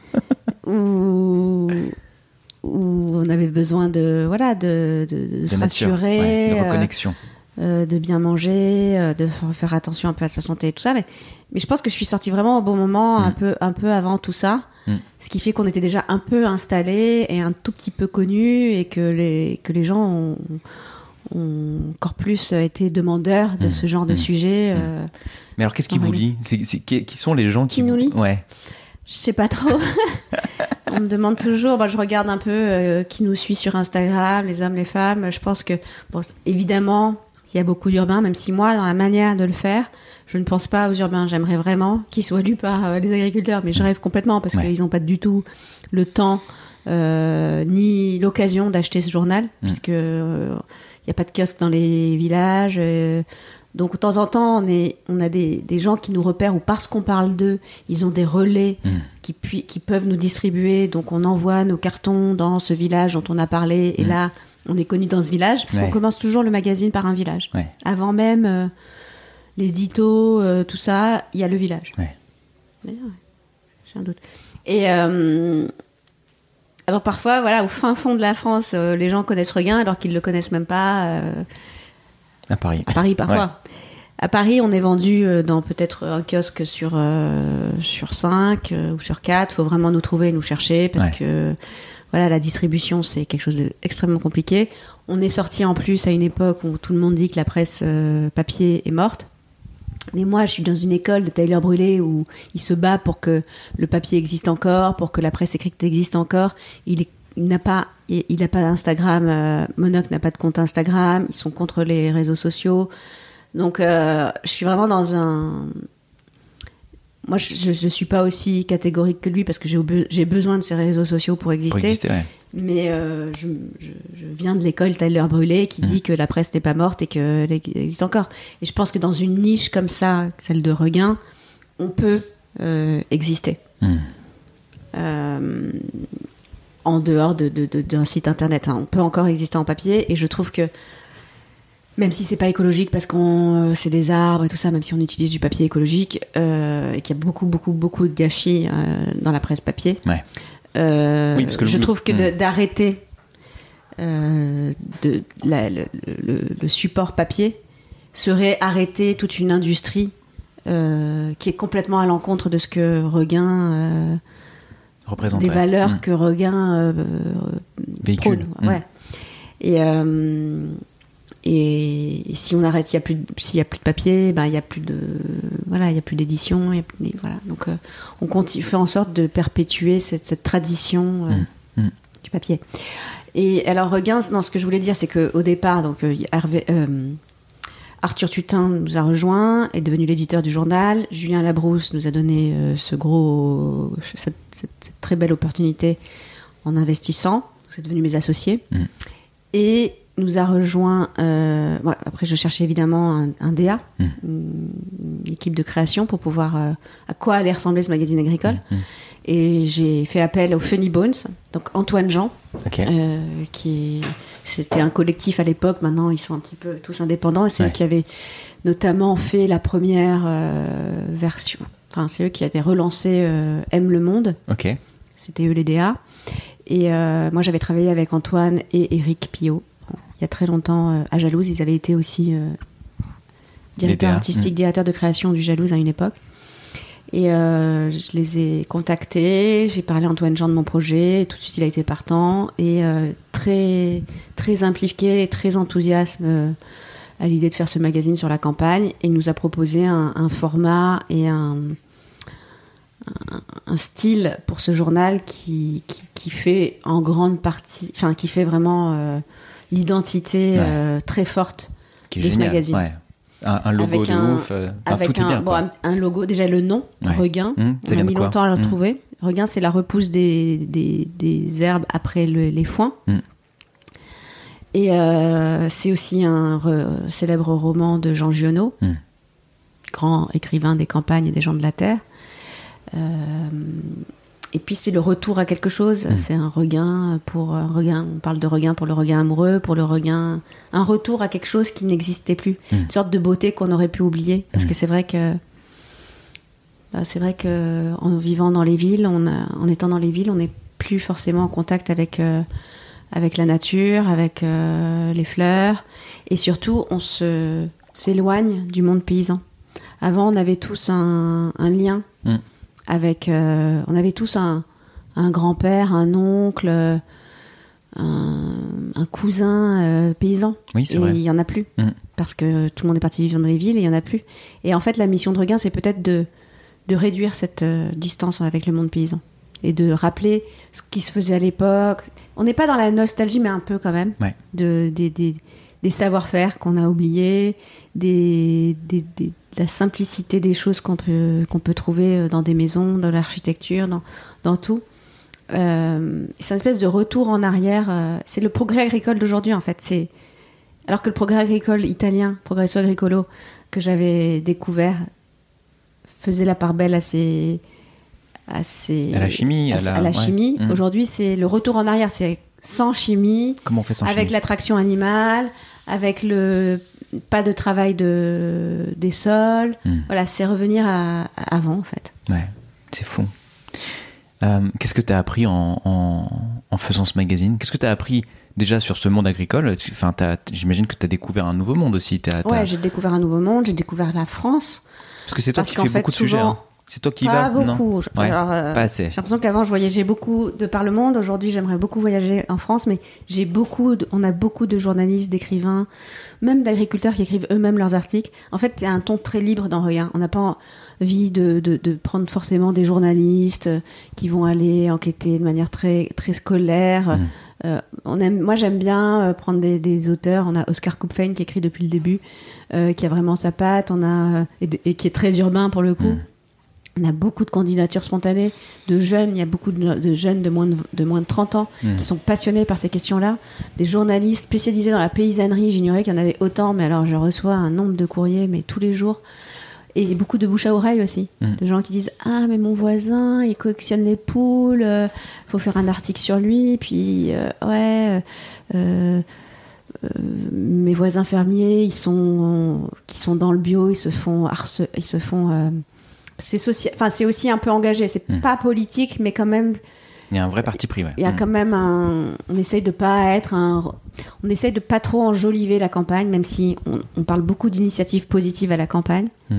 où, où on avait besoin de voilà de, de, de, de se nature, rassurer, ouais, de reconnexion, euh, de bien manger, euh, de f- faire attention un peu à sa santé et tout ça. Mais, mais je pense que je suis sortie vraiment au bon moment, Mm. un peu, un peu avant tout ça. Mm. Ce qui fait qu'on était déjà un peu installés et un tout petit peu connus et que les, que les gens ont, ont encore plus été demandeurs de Mm. ce genre de Mm. sujet. Mm. Euh, Mais alors, qu'est-ce qui On va vous aller. lie c'est, c'est, qui, qui sont les gens qui, Qui nous lient Ouais. Je sais pas trop. On me demande toujours. Bah, je regarde un peu euh, qui nous suit sur Instagram, les hommes, les femmes. Je pense que, bon, c- évidemment, il y a beaucoup d'urbains, même si moi, dans la manière de le faire, je ne pense pas aux urbains. J'aimerais vraiment qu'ils soient lus par euh, les agriculteurs, mais je rêve complètement parce Ouais. qu'ils n'ont pas du tout le temps euh, ni l'occasion d'acheter ce journal, puisque euh, il n'y a pas de kiosque dans les villages. euh, donc, de temps en temps, on, est, on a des, des gens qui nous repèrent ou parce qu'on parle d'eux, ils ont des relais Mm. qui, puis, qui peuvent nous distribuer. Donc, on envoie nos cartons dans ce village dont on a parlé. Et Mm. là, on est connu dans ce village. Parce Ouais. qu'on commence toujours le magazine par un village. Ouais. Avant même euh, l'édito, euh, tout ça, il y a le village. Ouais. Mais, ouais, j'ai un doute. Et euh, alors, parfois, voilà, au fin fond de la France, euh, les gens connaissent Regain alors qu'ils ne le connaissent même pas. euh, À Paris. à Paris, parfois. À Paris, on est vendu euh, dans peut-être un kiosque sur, euh, sur cinq euh, ou sur quatre. Il faut vraiment nous trouver et nous chercher parce Ouais. que voilà, la distribution, c'est quelque chose d'extrêmement compliqué. On est sorti en plus à une époque où tout le monde dit que la presse euh, papier est morte. Mais moi, je suis dans une école de Taylor Brûlé où il se bat pour que le papier existe encore, pour que la presse écrite existe encore. Il est Il n'a pas, il il n'a pas d'Instagram. Euh, Monoc n'a pas de compte Instagram. Ils sont contre les réseaux sociaux. Donc, euh, je suis vraiment dans un. Moi, je ne suis pas aussi catégorique que lui parce que j'ai, be- j'ai besoin de ces réseaux sociaux pour exister. Pour exister, ouais. Mais euh, je, je, je viens de l'école Taylor Brûlé qui dit que la presse n'est pas morte et qu'elle existe encore. Et je pense que dans une niche comme ça, celle de Regain, on peut euh, exister. Mm. Euh, en dehors de, de, de, d'un site internet. Hein. On peut encore exister en papier et je trouve que même si c'est pas écologique parce qu'on euh, c'est des arbres et tout ça, même si on utilise du papier écologique euh, et qu'il y a beaucoup beaucoup beaucoup de gâchis euh, dans la presse papier, Ouais. euh, Oui, parce que le je bout- trouve que de- Mm. d'arrêter euh, de, la- le, le, le support papier serait arrêter toute une industrie euh, qui est complètement à l'encontre de ce que Regain euh, Représenterait. des valeurs Mm. que Regain euh, Véhicule. prône. Mm. Ouais. Et, euh, et, et si on arrête, il y a plus de, s'il y a plus de papier, ben il y a plus de voilà, il y a plus d'édition, il y a plus, voilà. Donc euh, on continue, fait en sorte de perpétuer cette, cette tradition euh, Mm. Mm. du papier. Et alors Regain, non, ce que je voulais dire, c'est que au départ, donc euh, Hervé, euh, Arthur Tutin nous a rejoint, est devenu l'éditeur du journal. Julien Labrousse nous a donné euh, ce gros, cette, cette- cette très belle opportunité en investissant. C'est devenu mes associés. Mm. Et nous a rejoint. Euh, voilà, après, je cherchais évidemment un, un D A, Mm. une, une équipe de création pour pouvoir. Euh, à quoi allait ressembler ce magazine agricole. Mm. Et j'ai fait appel au Funny Bones, donc Antoine Jean, Ok. euh, qui est- c'était un collectif à l'époque. Maintenant, ils sont un petit peu tous indépendants. Et c'est Ouais. eux qui avaient notamment fait la première euh, version. Enfin, c'est eux qui avaient relancé euh, Aime le monde. Ok. C'était eux les D A. Et euh, moi, j'avais travaillé avec Antoine et Éric Pillot bon, il y a très longtemps euh, à Jalouse. Ils avaient été aussi euh, directeur D A, artistique, mm. directeur de création du Jalouse à une époque. Et euh, je les ai contactés, j'ai parlé à Antoine Jean de mon projet, et tout de suite il a été partant et euh, très, très impliqué et très enthousiaste euh, à l'idée de faire ce magazine sur la campagne. Et il nous a proposé un, un format et un, un, un style pour ce journal qui, qui, qui fait en grande partie, enfin qui fait vraiment euh, l'identité Ouais. euh, très forte Qui est de ce génial. magazine. Ouais. Un, un logo Avec de un- ouf. euh, enfin, avec tout est un, bien. bon, quoi. un, un logo, déjà le nom, Ouais. Regain. Mmh, ça On vient a de mis quoi longtemps à le Mmh. trouver. Regain, c'est la repousse des, des, des herbes après le- les foins. Mmh. Et euh, c'est aussi un re- célèbre roman de Jean Giono, Mmh. grand écrivain des campagnes et des gens de la terre. Euh, et puis c'est le retour à quelque chose. Mmh. C'est un regain pour un regain. On parle de regain pour le regain amoureux, pour le regain, un retour à quelque chose qui n'existait plus, Mmh. une sorte de beauté qu'on aurait pu oublier. Parce Mmh. que c'est vrai que bah, c'est vrai que en vivant dans les villes, on a, en étant dans les villes, on n'est plus forcément en contact avec euh, avec la nature, avec euh, les fleurs. Et surtout, on se, s'éloigne du monde paysan. Avant, on avait tous un, un lien mm. avec... Euh, on avait tous un, un grand-père, un oncle, un, un cousin euh, paysan. Oui, c'est et vrai. il n'y en a plus. Mm. Parce que tout le monde est parti vivre dans les villes et il n'y en a plus. Et en fait, la mission de Regain, c'est peut-être de, de réduire cette euh, distance avec le monde paysan. Et de rappeler ce qui se faisait à l'époque. On n'est pas dans la nostalgie, mais un peu quand même. Ouais. De, des, des, des savoir-faire qu'on a oubliés, des, des, des, de la simplicité des choses qu'on peut, qu'on peut trouver dans des maisons, dans l'architecture, dans, dans tout. Euh, c'est une espèce de retour en arrière. Euh, c'est le progrès agricole d'aujourd'hui, en fait. C'est... Alors que le progrès agricole italien, Progresso Agricolo, que j'avais découvert, faisait la part belle à ses... À, ses, à la chimie. À, à la, à la ouais. chimie. Mmh. Aujourd'hui, c'est le retour en arrière. C'est sans chimie. Comment on fait sans avec chimie ? l'attraction animale, avec le pas de travail de, des sols. Mmh. Voilà, c'est revenir à, à avant, en fait. Ouais, c'est fou. Euh, qu'est-ce que tu as appris en, en, en faisant ce magazine ? Qu'est-ce que tu as appris déjà sur ce monde agricole ? Enfin, t'as, j'imagine que tu as découvert un nouveau monde aussi. T'as, t'as... Ouais, j'ai découvert un nouveau monde, j'ai découvert la France. Parce que c'est toi Parce qui fais fait, beaucoup de souvent, sujets. Hein. C'est toi qui pas vas beaucoup. Non Je, ouais, alors, euh, pas assez. J'ai l'impression qu'avant je voyageais beaucoup de par le monde. Aujourd'hui, j'aimerais beaucoup voyager en France, mais j'ai beaucoup. De, on a beaucoup de journalistes, d'écrivains, même d'agriculteurs qui écrivent eux-mêmes leurs articles. En fait, il y a un ton très libre dans Regain. On n'a pas envie de, de, de prendre forcément des journalistes qui vont aller enquêter de manière très très scolaire. Mmh. Euh, on aime, moi, j'aime bien prendre des, des auteurs. On a Oscar Kupfein qui écrit depuis le début, euh, qui a vraiment sa patte. On a et, de, et qui est très urbain pour le coup. Mmh. On a beaucoup de candidatures spontanées, de jeunes. Il y a beaucoup de, de jeunes de moins de, de moins de trente ans mmh. qui sont passionnés par ces questions-là. Des journalistes spécialisés dans la paysannerie. J'ignorais qu'il y en avait autant, mais alors je reçois un nombre de courriers, mais tous les jours. Et beaucoup de bouche à oreille aussi. Mmh. De gens qui disent « Ah, mais mon voisin, il collectionne les poules, euh, faut faire un article sur lui. » Puis, euh, ouais... Euh, Euh, mes voisins fermiers, ils sont, qui sont dans le bio, ils se font, harce- ils se font. Euh, c'est, soci- enfin, c'est aussi un peu engagé. C'est mmh. pas politique, mais quand même. Il y a un vrai parti pris. Ouais. Il y a mmh. quand même un. On essaye de pas être un. On essaye de pas trop enjoliver la campagne, même si on, on parle beaucoup d'initiatives positives à la campagne. Mmh.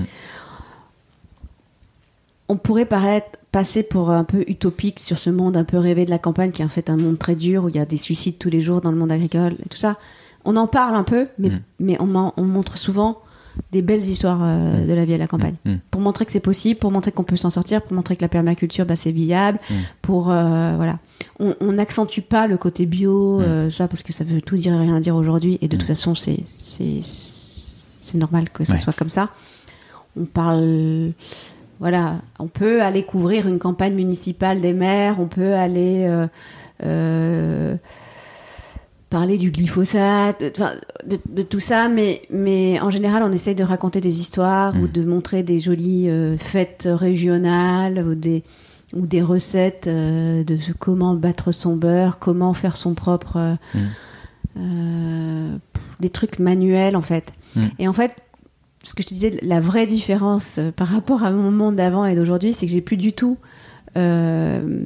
On pourrait paraître passer pour un peu utopique sur ce monde un peu rêvé de la campagne, qui est en fait un monde très dur où il y a des suicides tous les jours dans le monde agricole et tout ça. On en parle un peu, mais, mmh. mais on, on montre souvent des belles histoires euh, mmh. de la vie à la campagne. Mmh. Pour montrer que c'est possible, pour montrer qu'on peut s'en sortir, pour montrer que la permaculture, bah, c'est viable. Mmh. Pour, euh, voilà. On n'accentue pas le côté bio, mmh. euh, ça, parce que ça veut tout dire et rien dire aujourd'hui. Et de mmh. toute façon, c'est, c'est, c'est normal que ça ouais. soit comme ça. On parle... Voilà, on peut aller couvrir une campagne municipale des maires, on peut aller... Euh, euh, parler du glyphosate, de, de, de tout ça, mais, mais en général, on essaye de raconter des histoires mmh. ou de montrer des jolies euh, fêtes régionales ou des, ou des recettes euh, de comment battre son beurre, comment faire son propre... Euh, mmh. euh, des trucs manuels, en fait. Mmh. Et en fait, ce que je te disais, la vraie différence euh, par rapport à mon monde d'avant et d'aujourd'hui, c'est que j'ai plus du tout... Euh,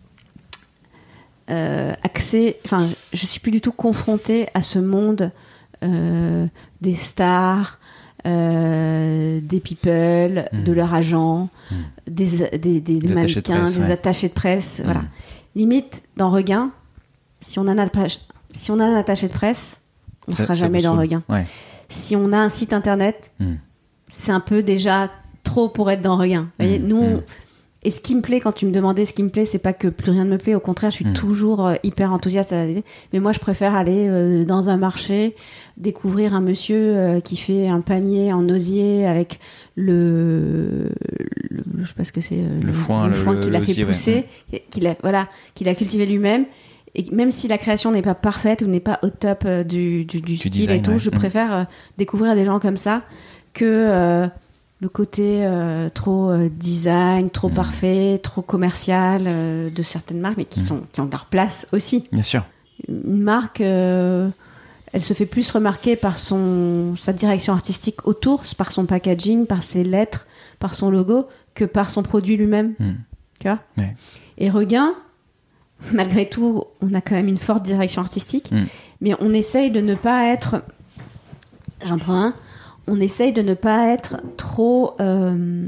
Euh, accès, enfin, je suis plus du tout confrontée à ce monde euh, des stars, euh, des people, mmh. de leurs agents, mmh. des, des, des, des mannequins, de presse, des ouais. attachés de presse. Mmh. Voilà. Limite, dans Regain, si on a un, si on a un attaché de presse, on ne sera jamais dans Regain. Ouais. Si on a un site internet, mmh. c'est un peu déjà trop pour être dans Regain. Vous voyez, mmh. nous, mmh. Et ce qui me plaît, quand tu me demandais ce qui me plaît, c'est pas que plus rien ne me plaît. Au contraire, je suis mmh. toujours euh, hyper enthousiaste à l'idée. Mais moi, je préfère aller euh, dans un marché, découvrir un monsieur euh, qui fait un panier en osier avec le, le je sais pas ce que c'est, le, le foin, le foin le, qu'il a fait pousser, ouais. qu'il a voilà, qu'il a cultivé lui-même. Et même si la création n'est pas parfaite ou n'est pas au top euh, du, du, du, du style design, et tout, ouais. je mmh. préfère euh, découvrir des gens comme ça que euh, le côté euh, trop euh, design, trop mmh. parfait, trop commercial euh, de certaines marques, mais qui, mmh. sont, qui ont leur place aussi. Bien sûr. Une marque, euh, elle se fait plus remarquer par son, sa direction artistique autour, par son packaging, par ses lettres, par son logo, que par son produit lui-même. Mmh. Tu vois ? Ouais. Et Regain, malgré tout, on a quand même une forte direction artistique, mm. mais on essaye de ne pas être... J'en prends un. On essaye de ne pas être trop... Euh...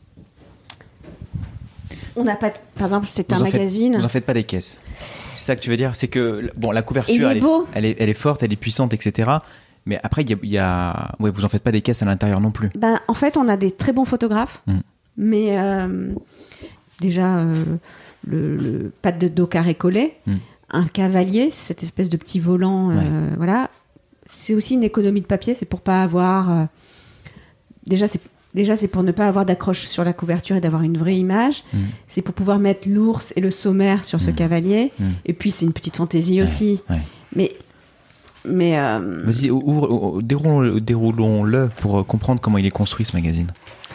On n'a pas... De... Par exemple, c'est vous un magazine... Faites, vous en faites pas des caisses. C'est ça que tu veux dire? C'est que, bon, la couverture, elle est, elle, est, elle, est, elle est forte, elle est puissante, et cetera. Mais après, il y a... Y a... Ouais, vous en faites pas des caisses à l'intérieur non plus. Ben, en fait, on a des très bons photographes, mm. mais euh, déjà, euh, le, le pâte de dos carré collé, mm. un cavalier, cette espèce de petit volant, euh, ouais. voilà. C'est aussi une économie de papier, c'est pour pas avoir... Euh, déjà, c'est, déjà, c'est pour ne pas avoir d'accroche sur la couverture et d'avoir une vraie image. Mm. C'est pour pouvoir mettre l'ours et le sommaire sur ce mm. cavalier. Mm. Et puis, c'est une petite fantaisie ouais, aussi. Ouais. Mais... mais euh... Vas-y, ouvre, ouvre, déroulons, déroulons-le pour comprendre comment il est construit, ce magazine.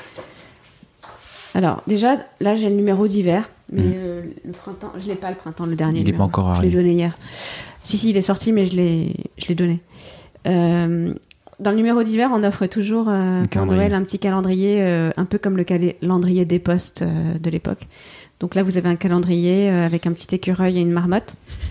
Alors, déjà, là, j'ai le numéro d'hiver. Mais mm. euh, le printemps... Je l'ai pas, le printemps, le dernier. Il n'est pas encore arrivé. Je l'ai donné hier. Si, si, il est sorti, mais je l'ai, je l'ai donné. Euh, dans le numéro d'hiver, on offre toujours euh, pour Noël un petit calendrier, euh, un peu comme le calendrier des postes euh, de l'époque. Donc là, vous avez un calendrier euh, avec un petit écureuil et une marmotte.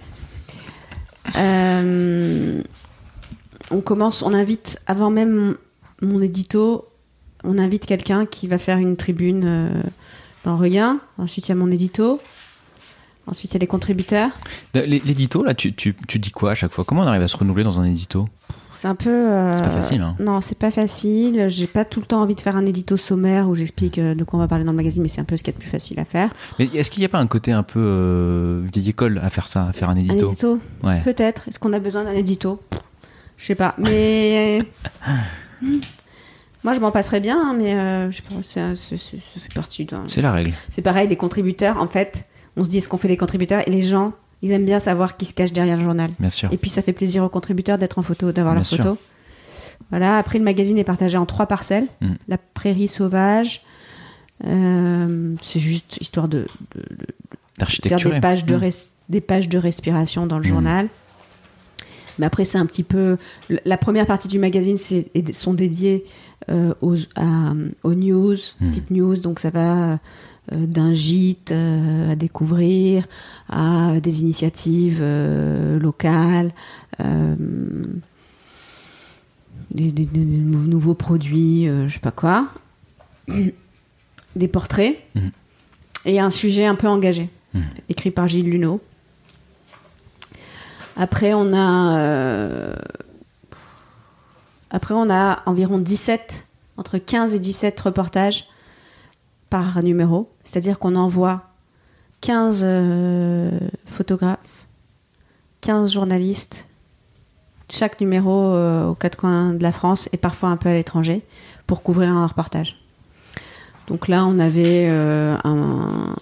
Euh, on commence, on invite, avant même mon, mon édito, on invite quelqu'un qui va faire une tribune euh, dans Regain. Ensuite, il y a mon édito. Ensuite, il y a les contributeurs. L'édito, là, tu, tu, tu dis quoi à chaque fois? Comment on arrive à se renouveler dans un édito? C'est un peu... Euh... C'est pas facile, hein? Non, c'est pas facile. J'ai pas tout le temps envie de faire un édito sommaire où j'explique de quoi on va parler dans le magazine, mais c'est un peu ce qu'il y a de plus facile à faire. Mais est-ce qu'il n'y a pas un côté un peu euh, vieille école à faire ça, à faire un édito? Un édito ouais. Peut-être. Est-ce qu'on a besoin d'un édito? Je sais pas. Mais... Moi, je m'en passerais bien, hein, mais euh, je pense que c'est, c'est, ça fait partie d'un... C'est la règle. C'est pareil, les contributeurs, en fait, on se dit est-ce qu'on fait les contributeurs? Et les gens... Ils aiment bien savoir qui se cache derrière le journal. Bien sûr. Et puis ça fait plaisir aux contributeurs d'être en photo, d'avoir leur photo. Voilà. Après, le magazine est partagé en trois parcelles. Mm. La prairie sauvage, euh, c'est juste histoire de, de, de faire des pages de, res, mm. des pages de respiration dans le mm. journal. Mais après, c'est un petit peu... La première partie du magazine c'est, sont dédiées euh, aux, à, aux news, mm. petites news. Donc ça va... Euh, d'un gîte euh, à découvrir, à des initiatives euh, locales, euh, des, des, des nouveaux produits, euh, je sais pas quoi, des portraits, mmh. et un sujet un peu engagé, mmh. écrit par Gilles Luneau. Après, on a, euh, après, on a environ dix-sept, entre quinze et dix-sept reportages par numéro, c'est-à-dire qu'on envoie quinze euh, photographes, quinze journalistes, chaque numéro euh, aux quatre coins de la France et parfois un peu à l'étranger, pour couvrir un reportage. Donc là, on avait euh, un,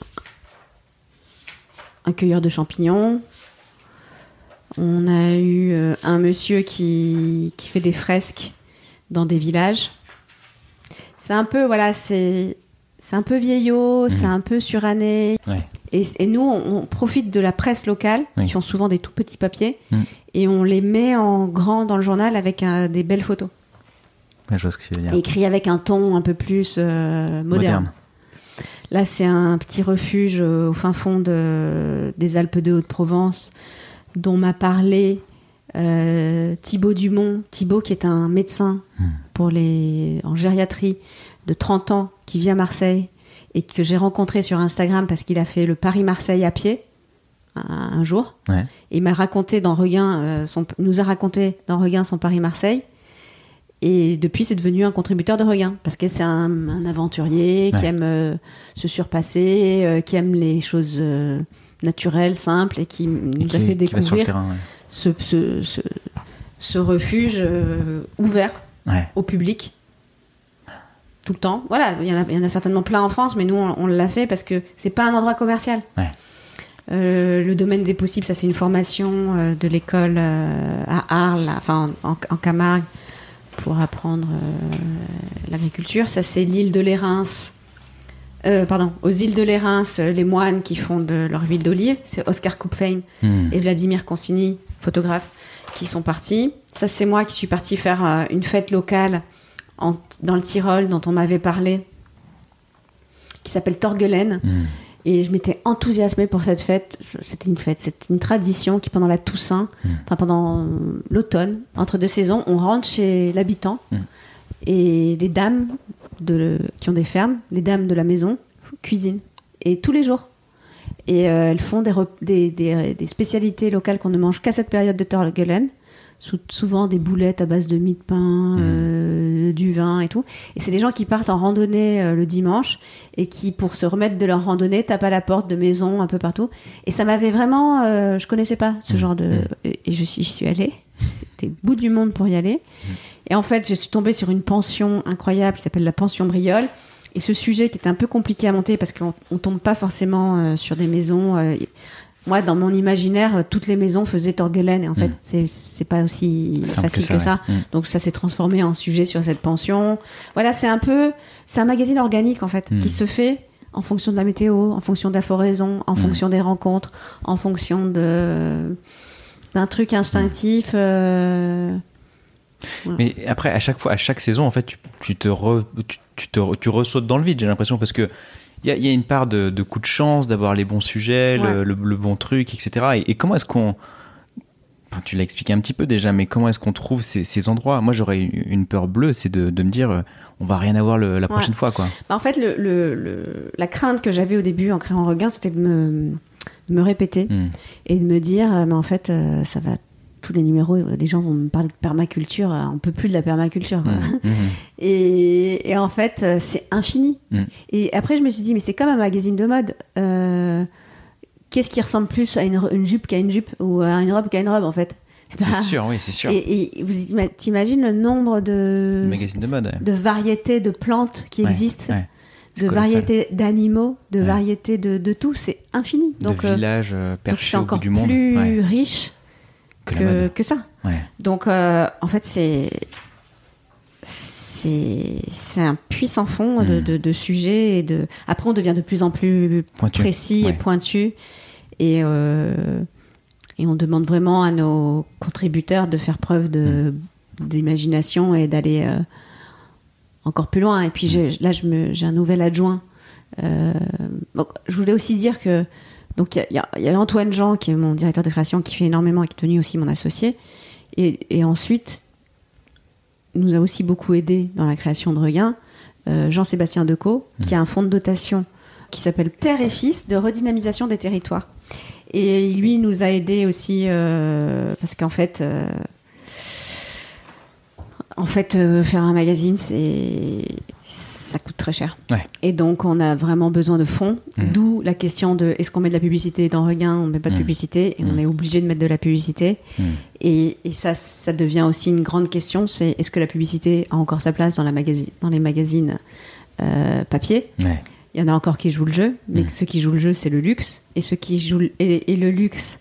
un cueilleur de champignons, on a eu euh, un monsieur qui, qui fait des fresques dans des villages. C'est un peu, voilà, c'est... C'est un peu vieillot, mmh. c'est un peu suranné. Ouais. Et, et nous, on, on profite de la presse locale, oui. qui font souvent des tout petits papiers, mmh. et on les met en grand dans le journal avec un, des belles photos. Ouais, je vois ce que tu veux dire. Et écrit avec un ton un peu plus euh, moderne. moderne. Là, c'est un petit refuge euh, au fin fond de, des Alpes de Haute-Provence, dont m'a parlé euh, Thibaut Dumont. Thibaut, qui est un médecin mmh. pour les, en gériatrie, de trente ans, qui vit à Marseille et que j'ai rencontré sur Instagram parce qu'il a fait le Paris-Marseille à pied un, un jour. Ouais. Et il m'a raconté dans Regain, euh, son, nous a raconté dans Regain son Paris-Marseille. Et depuis, c'est devenu un contributeur de Regain parce que c'est un, un aventurier ouais. qui aime euh, se surpasser, euh, qui aime les choses euh, naturelles, simples et qui nous et qui, a fait découvrir terrain, ouais. ce, ce, ce, ce refuge euh, ouvert ouais. au public. Tout le temps. Voilà, il y, en a, il y en a certainement plein en France, mais nous, on, on l'a fait parce que c'est pas un endroit commercial. Ouais. Euh, le domaine des possibles, ça, c'est une formation euh, de l'école euh, à Arles, enfin en, en, en Camargue, pour apprendre euh, l'agriculture. Ça, c'est l'île de Lérins. Euh, pardon, aux îles de Lérins, les moines qui font de leur huile d'olive, c'est Oscar Kupfein mmh. et Vladimir Consigny, photographe, qui sont partis. Ça, c'est moi qui suis partie faire euh, une fête locale En, dans le Tyrol dont on m'avait parlé, qui s'appelle Torgelen. Mmh. Et je m'étais enthousiasmée pour cette fête. C'était une fête, c'était une tradition qui, pendant la Toussaint, mmh. enfin pendant l'automne, entre deux saisons, on rentre chez l'habitant mmh. et les dames de, qui ont des fermes, les dames de la maison, cuisinent. Et tous les jours. Et euh, elles font des, des, des, des spécialités locales qu'on ne mange qu'à cette période de Torgelen. Souvent des boulettes à base de mie de pain, mmh. euh, du vin et tout. Et c'est des gens qui partent en randonnée euh, le dimanche et qui, pour se remettre de leur randonnée, tapent à la porte de maisons un peu partout. Et ça m'avait vraiment... Euh, je connaissais pas ce mmh. genre de... Mmh. Et je suis, j'y suis allée. C'était le bout du monde pour y aller. Mmh. Et en fait, je suis tombée sur une pension incroyable qui s'appelle la pension Briole. Et ce sujet qui était un peu compliqué à monter parce qu'on ne tombe pas forcément euh, sur des maisons... Euh, Moi, dans mon imaginaire, toutes les maisons faisaient Torgelen et en fait, mmh. c'est, c'est pas aussi Simple facile que ça. Que ça. Ouais. Mmh. Donc ça s'est transformé en sujet sur cette pension. Voilà, c'est un peu, c'est un magazine organique en fait, mmh. qui se fait en fonction de la météo, en fonction de la floraison, en mmh. fonction des rencontres, en fonction de d'un truc instinctif. Mmh. Euh... Voilà. Mais après, à chaque fois, à chaque saison, en fait, tu, tu te re, tu, tu te tu ressautes dans le vide. J'ai l'impression parce que. Il y, y a une part de, de coup de chance, d'avoir les bons sujets, ouais. le, le, le bon truc, et cetera. Et, et comment est-ce qu'on... Enfin, tu l'as expliqué un petit peu déjà, mais comment est-ce qu'on trouve ces, ces endroits ? Moi, j'aurais une peur bleue, c'est de, de me dire, euh, on va rien avoir le, la prochaine ouais. fois, quoi. Bah, en fait, le, le, le, la crainte que j'avais au début en créant Regain, c'était de me, de me répéter mmh. et de me dire, euh, mais en fait, euh, ça va... tous les numéros, les gens vont me parler de permaculture, on peut plus de la permaculture. Quoi. Mmh, mmh. Et, et en fait, c'est infini. Mmh. Et après, je me suis dit, mais c'est comme un magazine de mode. Euh, qu'est-ce qui ressemble plus à une, une jupe qu'à une jupe ou à une robe qu'à une robe, en fait ? C'est bah, sûr, oui, c'est sûr. Et, et vous t'imagines le nombre de, de magazines de mode, ouais. de variétés de plantes qui ouais, existent, ouais. de variétés d'animaux, de ouais. variétés de, de tout, c'est infini. Donc, de villages euh, perchés au bout du monde. C'est encore plus ouais. riche. Que, que, que ça. Ouais. Donc, euh, en fait, c'est, c'est, c'est un puits sans fond mmh. de, de, de sujets. Et de... Après, on devient de plus en plus pointu. précis ouais. et pointu. Et, euh, et on demande vraiment à nos contributeurs de faire preuve de, mmh. d'imagination et d'aller euh, encore plus loin. Et puis, mmh. j'ai, là, je me, j'ai un nouvel adjoint. Euh, donc, je voulais aussi dire que Donc, il y, y, y a Antoine Jean, qui est mon directeur de création, qui fait énormément, qui est devenu aussi mon associé. Et, et ensuite, nous a aussi beaucoup aidé dans la création de Regain, euh, Jean-Sébastien Decaux, mmh. qui a un fonds de dotation qui s'appelle Terre et Fils de redynamisation des territoires. Et lui nous a aidé aussi, euh, parce qu'en fait, euh, en fait euh, faire un magazine, c'est... ça coûte très cher. Ouais. Et donc, on a vraiment besoin de fonds. Mmh. D'où la question de est-ce qu'on met de la publicité dans Regain ? On ne met pas de mmh. publicité. Et mmh. on est obligé de mettre de la publicité. Mmh. Et, et ça, ça devient aussi une grande question. C'est est-ce que la publicité a encore sa place dans, la magasi- dans les magazines euh, papier ? Ouais. Il y en a encore qui jouent le jeu. Mais mmh. ceux qui jouent le jeu, c'est le luxe. Et ceux qui jouent... Et, et le luxe,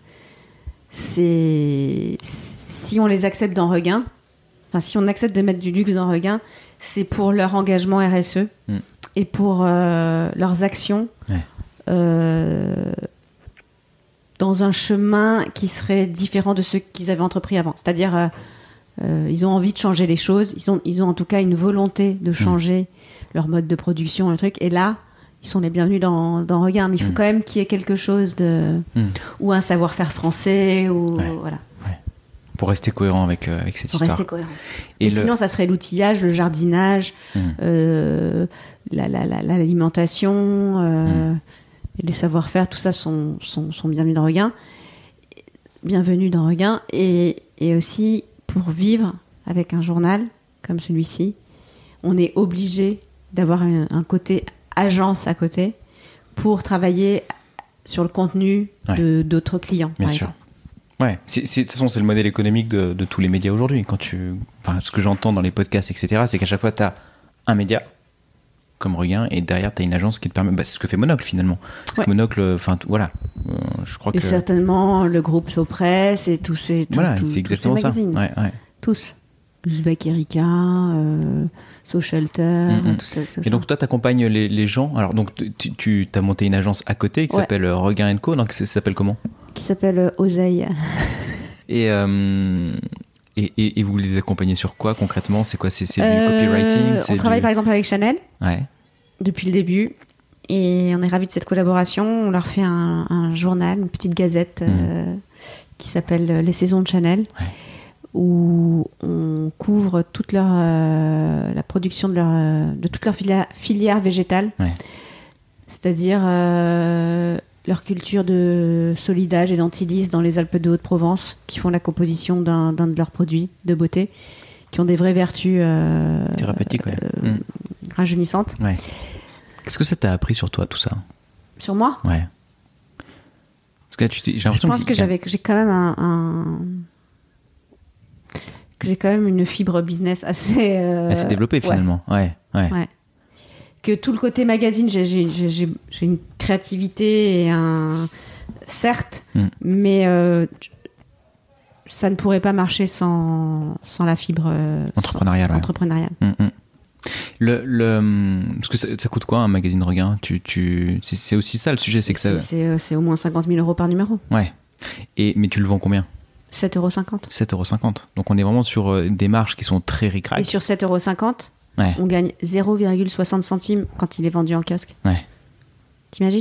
c'est... Si on les accepte dans Regain... Enfin, si on accepte de mettre du luxe dans Regain... c'est pour leur engagement R S E mmh. et pour euh, leurs actions ouais. euh, dans un chemin qui serait différent de ceux qu'ils avaient entrepris avant. C'est-à-dire, euh, euh, ils ont envie de changer les choses, ils ont, ils ont en tout cas une volonté de changer mmh. leur mode de production, le truc. Et là, ils sont les bienvenus dans, dans Regain. Mais il faut mmh. quand même qu'il y ait quelque chose de... Mmh. ou un savoir-faire français, ou... Ouais. Voilà. Pour rester cohérent avec, euh, avec cette pour histoire. Rester cohérent. Et, Et le... sinon, ça serait l'outillage, le jardinage, mmh. euh, la, la, la, l'alimentation, euh, mmh. et les savoir-faire, tout ça sont, sont, sont bienvenus dans Regain. Bienvenue dans Regain. Et, et aussi, pour vivre avec un journal comme celui-ci, on est obligé d'avoir un, un côté agence à côté pour travailler sur le contenu ouais. de, d'autres clients, Bien par sûr. exemple. Ouais, c'est, c'est, de toute façon, c'est le modèle économique de, de tous les médias aujourd'hui. Quand tu, enfin, ce que j'entends dans les podcasts, et cetera, c'est qu'à chaque fois, tu as un média, comme Regain, et derrière, tu as une agence qui te permet... Bah, c'est ce que fait Monocle, finalement. Ouais. Monocle, enfin, voilà. Euh, je crois et que... certainement, le groupe Sopress et tous ces tous, Voilà, tous, c'est exactement tous ces ça. magazines. Ouais, ouais. Tous. Uzbek Erika, euh, Sochelter, mm-hmm. tout ça. Tout et ça. donc, toi, tu accompagnes les, les gens. Alors, donc, tu, tu as monté une agence à côté qui ouais. s'appelle Regain and Co. Donc, ça s'appelle comment ? Qui s'appelle euh, Oseille. Et, euh, et, et, et vous les accompagnez sur quoi concrètement ? C'est quoi ? C'est, c'est du euh, copywriting ? On c'est travaille du... par exemple avec Chanel ouais. depuis le début. Et on est ravis de cette collaboration. On leur fait un, un journal, une petite gazette mmh. euh, qui s'appelle Les Saisons de Chanel, ouais. où on couvre toute leur, euh, la production de, leur, de toute leur filière, filière végétale. Ouais. C'est-à-dire euh, leur culture de solidage et d'antilis dans les Alpes de Haute-Provence, qui font la composition d'un, d'un de leurs produits de beauté, qui ont des vraies vertus euh, thérapeutiques, ouais. euh, mmh. rajeunissantes. Ouais. Qu'est-ce que ça t'a appris sur toi, tout ça ? Sur moi ? Ouais. Parce que là, tu t'es, j'ai l'impression Je pense que, que j'avais, j'ai quand même un, un... que j'ai quand même une fibre business assez... Euh... assez développée, finalement. Ouais. Ouais. ouais. ouais. Que tout le côté magazine, j'ai, j'ai, j'ai, j'ai une créativité et un... Certes, mm. mais euh, ça ne pourrait pas marcher sans, sans la fibre euh, entrepreneuriale. Sans, ouais. entrepreneuriale. Mm-hmm. Le, le, parce que ça, ça coûte quoi un magazine Regain tu, tu, c'est, c'est aussi ça le sujet, c'est, c'est que ça... C'est, c'est au moins cinquante mille euros par numéro. Ouais. Et, mais tu le vends combien ? sept euros cinquante. sept euros cinquante. Donc on est vraiment sur des marges qui sont très ric-rac. Et sur sept euros cinquante, ouais. on gagne zéro virgule soixante centimes quand il est vendu en kiosque. Ouais. T'imagines ?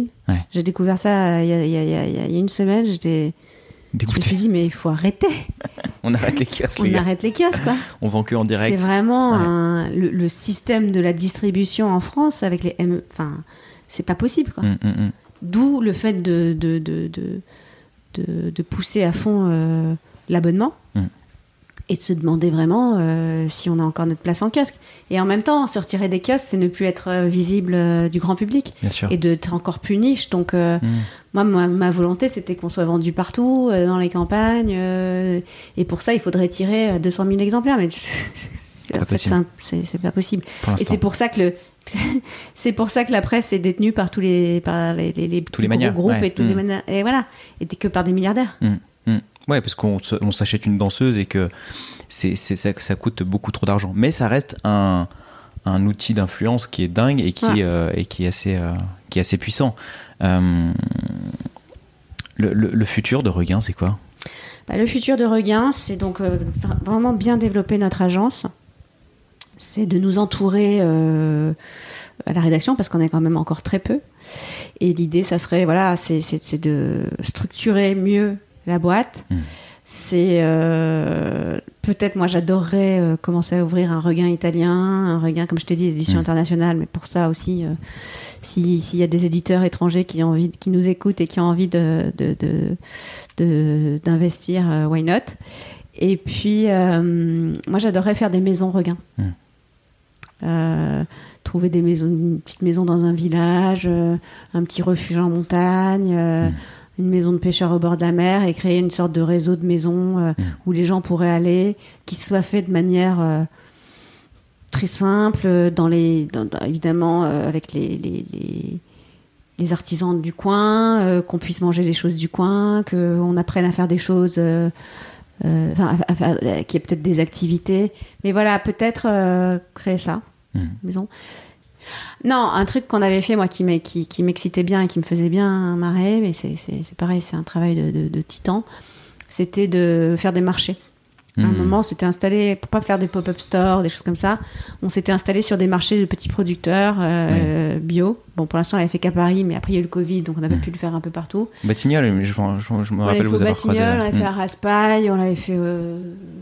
Ouais. J'ai découvert ça il y a, il y a, il y a, il y a une semaine, j'étais... Dégoûté. Je me suis dit, mais il faut arrêter. On arrête les kiosques, On les gars. arrête les kiosques, quoi. On vend que en direct. C'est vraiment ouais. un, le, le système de la distribution en France avec les M E. Enfin, c'est pas possible, quoi. Mm, mm, mm. D'où le fait de, de, de, de, de, de pousser à fond euh, l'abonnement mm. et de se demander vraiment euh, si on a encore notre place en kiosque. Et en même temps, se retirer des kiosques, c'est ne plus être visible euh, du grand public. Bien sûr. Et d'être encore plus niche. Donc, euh, mm. moi, ma, ma volonté, c'était qu'on soit vendu partout, euh, dans les campagnes. Euh, et pour ça, il faudrait tirer deux cent mille exemplaires. Mais c'est, c'est, en fait, c'est, un, c'est, c'est pas possible. Et c'est pour ça que le... c'est pour ça que la presse est détenue par tous les, par les, les, les, tous les gros manières, groupes ouais. et tous mm. les manières. Et voilà. Et que par des milliardaires. Mm. Mm. Ouais, parce qu'on on s'achète une danseuse et que c'est, c'est, ça, ça coûte beaucoup trop d'argent. Mais ça reste un, un outil d'influence qui est dingue et qui, ouais. euh, et qui, est, assez, euh, qui est assez puissant. Euh, le, le, le futur de Regain, c'est quoi ? Bah, le futur de Regain, c'est donc euh, vraiment bien développer notre agence. C'est de nous entourer euh, à la rédaction, parce qu'on est quand même encore très peu. Et l'idée, ça serait, voilà, c'est, c'est, c'est de structurer mieux la boîte. Mmh. C'est euh, peut-être, moi j'adorerais euh, commencer à ouvrir un Regain italien, un Regain, comme je t'ai dit, édition mmh. internationale, mais pour ça aussi, euh, si, s'il y a des éditeurs étrangers qui, ont envie, qui nous écoutent et qui ont envie de, de, de, de, d'investir, euh, why not. Et puis, euh, moi j'adorerais faire des maisons Regain. Mmh. Euh, trouver des maisons, une petite maison dans un village, euh, un petit refuge en montagne, euh, mmh. une maison de pêcheurs au bord de la mer, et créer une sorte de réseau de maisons euh, mmh. où les gens pourraient aller, qui soit fait de manière euh, très simple, dans les, dans, dans, évidemment euh, avec les, les, les, les artisans du coin, euh, qu'on puisse manger des choses du coin, qu'on apprenne à faire des choses... Euh, euh, à, à faire, euh, qu'il y ait peut-être des activités. Mais voilà, peut-être euh, créer ça. Mmh. Maison. Non, un truc qu'on avait fait, moi, qui, qui, qui m'excitait bien et qui me faisait bien marrer, mais c'est, c'est, c'est pareil, c'est un travail de, de, de titan, c'était de faire des marchés. Mmh. À un moment, on s'était installé, pour pas faire des pop-up stores, des choses comme ça, on s'était installé sur des marchés de petits producteurs euh, oui. bio. Bon, pour l'instant, on l'avait fait qu'à Paris, mais après, il y a eu le Covid, donc on n'a pas mmh. pu le faire un peu partout. Batignolles, je, je, je, je me rappelle vous avoir croisé. On l'avait fait au Batignolles, on l'avait mmh. fait à Raspail, on l'avait fait euh,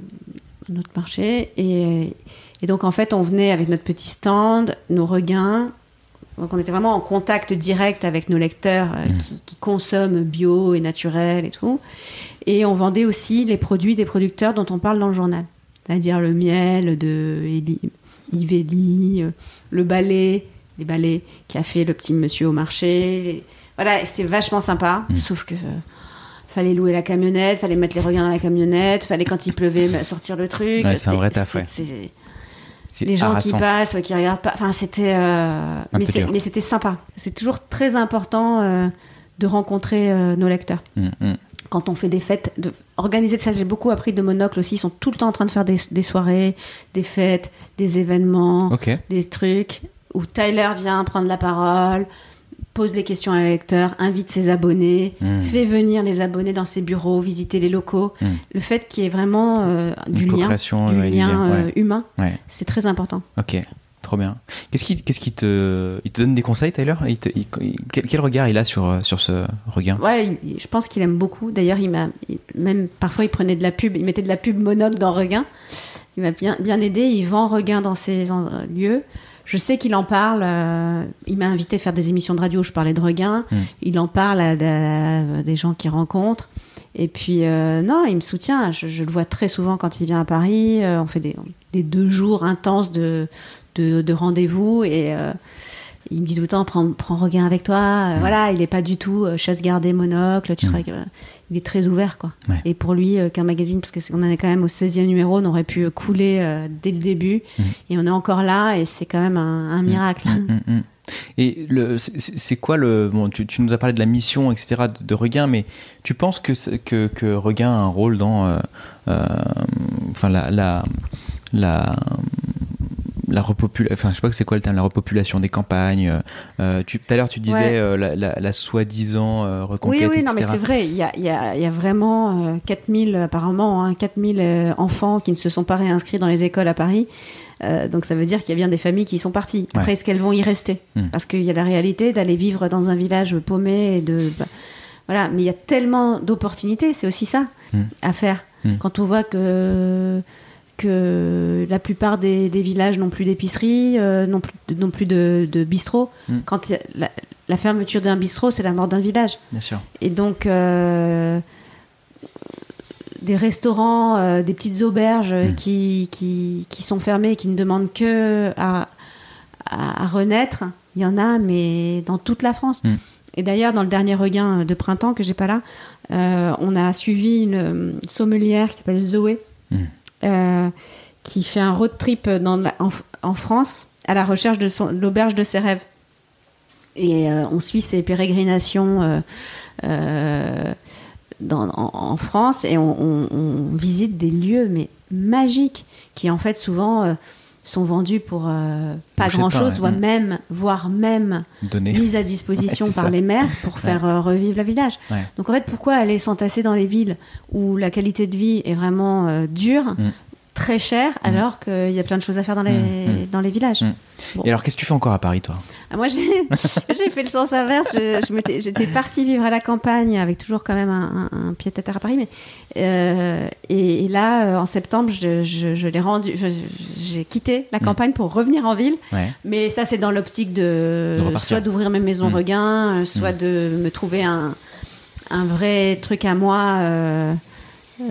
un autre marché, et... Et donc, en fait, on venait avec notre petit stand, nos Regains. Donc, on était vraiment en contact direct avec nos lecteurs euh, mmh. qui, qui consomment bio et naturel et tout. Et on vendait aussi les produits des producteurs dont on parle dans le journal. C'est-à-dire le miel de Yves Elie, le balai, les balais qu'a fait le petit monsieur au marché. Les... Voilà, c'était vachement sympa. Mmh. Sauf que... Euh, fallait louer la camionnette, fallait mettre les Regains dans la camionnette, fallait, quand il pleuvait, sortir le truc. Ouais, c'est un vrai taf, ouais. C'est, c'est... C'est les gens harassant. qui passent, qui regardent pas. Enfin, c'était. Euh... Mais, c'est... mais c'était sympa. C'est toujours très important euh, de rencontrer euh, nos lecteurs. Mmh, mmh. Quand on fait des fêtes, de... organiser ça, j'ai beaucoup appris de Monocle aussi. Ils sont tout le temps en train de faire des, des soirées, des fêtes, des événements, okay. des trucs où Tyler vient prendre la parole, pose des questions à les lecteurs, invite ses abonnés, mmh. fait venir les abonnés dans ses bureaux, visiter les locaux. Mmh. Le fait qu'il y ait vraiment euh, du lien, du lien euh, ouais. humain, ouais. c'est très important. Ok, Trop bien. Qu'est-ce qui, qu'est-ce qui te, il te donne des conseils, Tyler? il te, il, quel, quel regard il a sur, sur ce regain? Ouais, il, je pense qu'il aime beaucoup. D'ailleurs, il m'a, il, même parfois, il prenait de la pub, il mettait de la pub monocle dans Regain. Il m'a bien, bien aidé. Il vend Regain dans ces en, lieux. Je sais qu'il en parle. Euh, il m'a invité à faire des émissions de radio. Je parlais de Regain. Mmh. Il en parle à, à, à des gens qu'il rencontre. Et puis, euh, non, il me soutient. Je, je le vois très souvent quand il vient à Paris. Euh, on fait des, des deux jours intenses de, de, de rendez-vous. Et euh, il me dit tout le temps, prends, prends Regain avec toi. Euh, mmh. Voilà, il n'est pas du tout euh, chasse gardée, monocle. Tu mmh. serais, euh, il est très ouvert, quoi. Ouais. Et pour lui, euh, qu'un magazine, parce qu'on en est quand même au seizième numéro, on aurait pu couler euh, dès le début. Mmh. Et on est encore là. Et c'est quand même un, un miracle. Mmh. Mmh. Et le, c'est, c'est quoi le... Bon, tu, tu nous as parlé de la mission, et cetera, de, de Regain, mais tu penses que, que, que Regain a un rôle dans... Euh, euh, enfin, la... la, la la repopulation, enfin je sais pas c'est quoi le terme, la repopulation des campagnes. Euh, tu, tout à l'heure tu disais ouais. euh, la, la, la soi-disant euh, reconquête, oui, oui, et cetera. Non mais c'est vrai, il y a, y a, y a vraiment euh, quatre mille apparemment, hein, quatre mille euh, enfants qui ne se sont pas réinscrits dans les écoles à Paris. Euh, donc ça veut dire qu'il y a bien des familles qui sont parties. Après, ouais. est-ce qu'elles vont y rester? mmh. Parce qu'il y a la réalité d'aller vivre dans un village paumé et de... Bah, voilà, mais il y a tellement d'opportunités, c'est aussi ça mmh. à faire. Mmh. Quand on voit que... que la plupart des, des villages n'ont plus d'épicerie, euh, n'ont plus, n'ont plus de, de bistrot. Mm. Quand y a la, la fermeture d'un bistrot, c'est la mort d'un village. Bien sûr. Et donc, euh, des restaurants, euh, des petites auberges mm. qui, qui, qui sont fermées et qui ne demandent que à, à, à renaître, il y en a, mais dans toute la France. Mm. Et d'ailleurs, dans le dernier Regain de printemps, que j'ai pas là, euh, on a suivi une, une sommelière qui s'appelle Zoé, mm. Euh, qui fait un road trip dans la, en, en France à la recherche de, son, de l'auberge de ses rêves. Et euh, on suit ses pérégrinations euh, euh, dans, en, en France et on, on, on visite des lieux mais magiques qui en fait souvent euh, sont vendus pour euh, pas grand-chose, voire, ouais. même, voire même Donner. mis à disposition ouais, par ça. les maires pour ouais. faire euh, revivre le village. Ouais. Donc en fait, pourquoi aller s'entasser dans les villes où la qualité de vie est vraiment euh, dure, mm. très chère, mm. alors qu'il y a plein de choses à faire dans les, mm. dans les villages. Mm. Bon. Et alors, qu'est-ce que tu fais encore à Paris, toi? ah, Moi, j'ai, j'ai fait le sens inverse. Je, je m'étais, j'étais partie vivre à la campagne, avec toujours quand même un, un, un pied-à-terre à Paris. Mais, euh, et, et là, en septembre, je, je, je l'ai rendu, je, j'ai quitté la campagne mmh. pour revenir en ville. Ouais. Mais ça, c'est dans l'optique de, de soit d'ouvrir mes maisons mmh. Regain, soit mmh. de me trouver un, un vrai truc à moi euh, euh,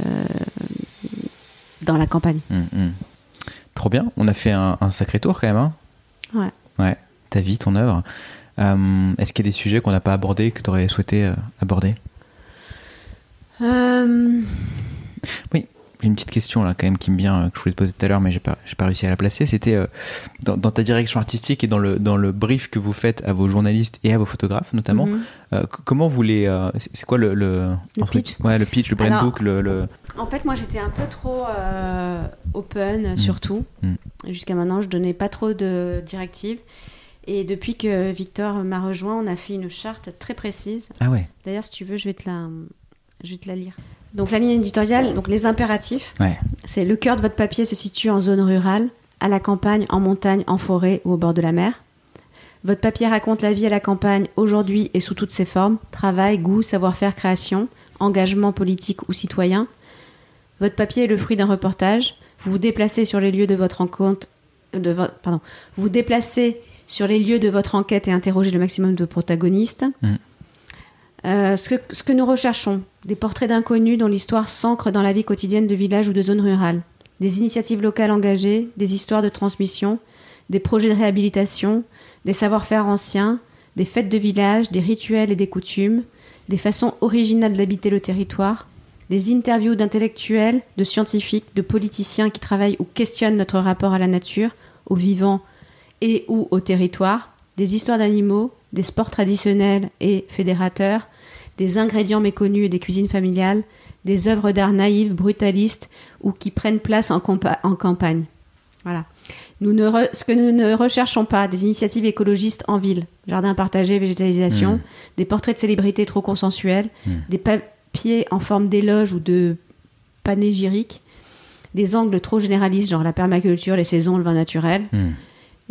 dans la campagne. Mmh, mmh. Trop bien, on a fait un, un sacré tour quand même. Hein ouais. Ouais, ta vie, ton œuvre. Euh, est-ce qu'il y a des sujets qu'on n'a pas abordés, que tu aurais souhaité euh, aborder? euh... Oui, j'ai une petite question là quand même qui me vient, euh, que je voulais te poser tout à l'heure, mais j'ai pas, j'ai pas réussi à la placer. C'était euh, dans, dans ta direction artistique et dans le, dans le brief que vous faites à vos journalistes et à vos photographes notamment. Mm-hmm. Euh, comment vous les... Euh, c'est, c'est quoi le... Le, le pitch Ouais, le pitch, le brand Alors, book, le... le... En fait, moi, j'étais un peu trop euh, open, mmh. surtout. Mmh. Jusqu'à maintenant, je donnais pas trop de directives. Et depuis que Victor m'a rejoint, on a fait une charte très précise. Ah ouais. D'ailleurs, si tu veux, je vais te la, je vais te la lire. Donc, la ligne éditoriale, donc les impératifs. Ouais. C'est le cœur de votre papier se situe en zone rurale, à la campagne, en montagne, en forêt ou au bord de la mer. Votre papier raconte la vie à la campagne aujourd'hui et sous toutes ses formes. Travail, goût, savoir-faire, création, engagement politique ou citoyen. Votre papier est le fruit d'un reportage. Vous vous déplacez sur les lieux de votre rencontre, de vo- pardon. Vous vous déplacez sur les lieux de votre enquête et interrogez le maximum de protagonistes. Mmh. Euh, ce, que, ce que nous recherchons, des portraits d'inconnus dont l'histoire s'ancre dans la vie quotidienne de villages ou de zones rurales, des initiatives locales engagées, des histoires de transmission, des projets de réhabilitation, des savoir-faire anciens, des fêtes de village, des rituels et des coutumes, des façons originales d'habiter le territoire, des interviews d'intellectuels, de scientifiques, de politiciens qui travaillent ou questionnent notre rapport à la nature, aux vivants et ou au territoire, des histoires d'animaux, des sports traditionnels et fédérateurs, des ingrédients méconnus et des cuisines familiales, des œuvres d'art naïves, brutalistes ou qui prennent place en, compa- en campagne. Voilà. Nous ne re- ce que nous ne recherchons pas, des initiatives écologistes en ville, jardins partagés, végétalisation, mmh. des portraits de célébrités trop consensuels, mmh. des papiers en forme d'éloge ou de panégyrique, des angles trop généralistes, genre la permaculture, les saisons, le vin naturel, mmh.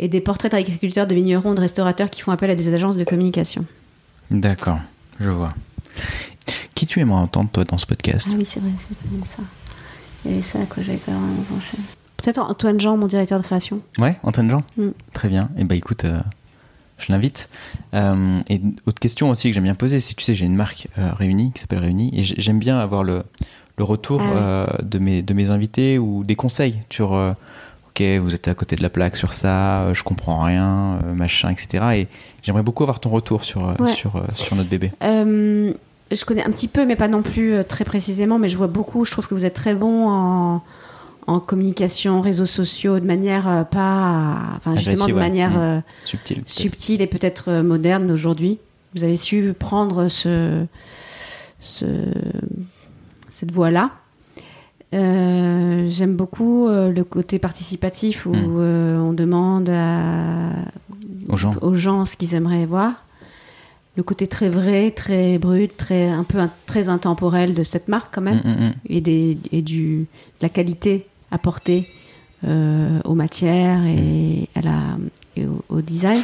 et des portraits d'agriculteurs, de vignerons, de restaurateurs qui font appel à des agences de communication. D'accord, je vois. Qui tu aimerais entendre, toi, dans ce podcast ? Ah oui, c'est vrai, c'est tellement ça. Il y avait ça à quoi j'avais pas vraiment pensé. Peut-être Antoine Jean, mon directeur de création. Ouais, Antoine Jean ? Mm. Très bien. Et eh ben écoute, euh, je l'invite. Euh, et autre question aussi que j'aime bien poser, c'est, tu sais, j'ai une marque euh, Réunie, qui s'appelle Réunie, et j'aime bien avoir le, le retour ah, oui. euh, de, mes, de mes invités ou des conseils sur... Euh, ok, vous êtes à côté de la plaque sur ça, euh, je comprends rien, euh, machin, et cetera. Et j'aimerais beaucoup avoir ton retour sur, euh, ouais. sur, euh, sur notre bébé. Euh, je connais un petit peu, mais pas non plus euh, très précisément, mais je vois beaucoup, je trouve que vous êtes très bon en, en communication, réseaux sociaux, de manière euh, pas... Enfin, justement, de ouais. manière euh, mmh. subtile, subtile et peut-être euh, moderne aujourd'hui. Vous avez su prendre ce, ce, cette voie-là. Euh, j'aime beaucoup euh, le côté participatif où mmh. euh, on demande à, aux, gens. aux gens ce qu'ils aimeraient voir. Le côté très vrai, très brut, très, un peu un, très intemporel de cette marque quand même, mmh, mmh. et, des, et du, de la qualité apportée euh, aux matières et, à la, et au, au design.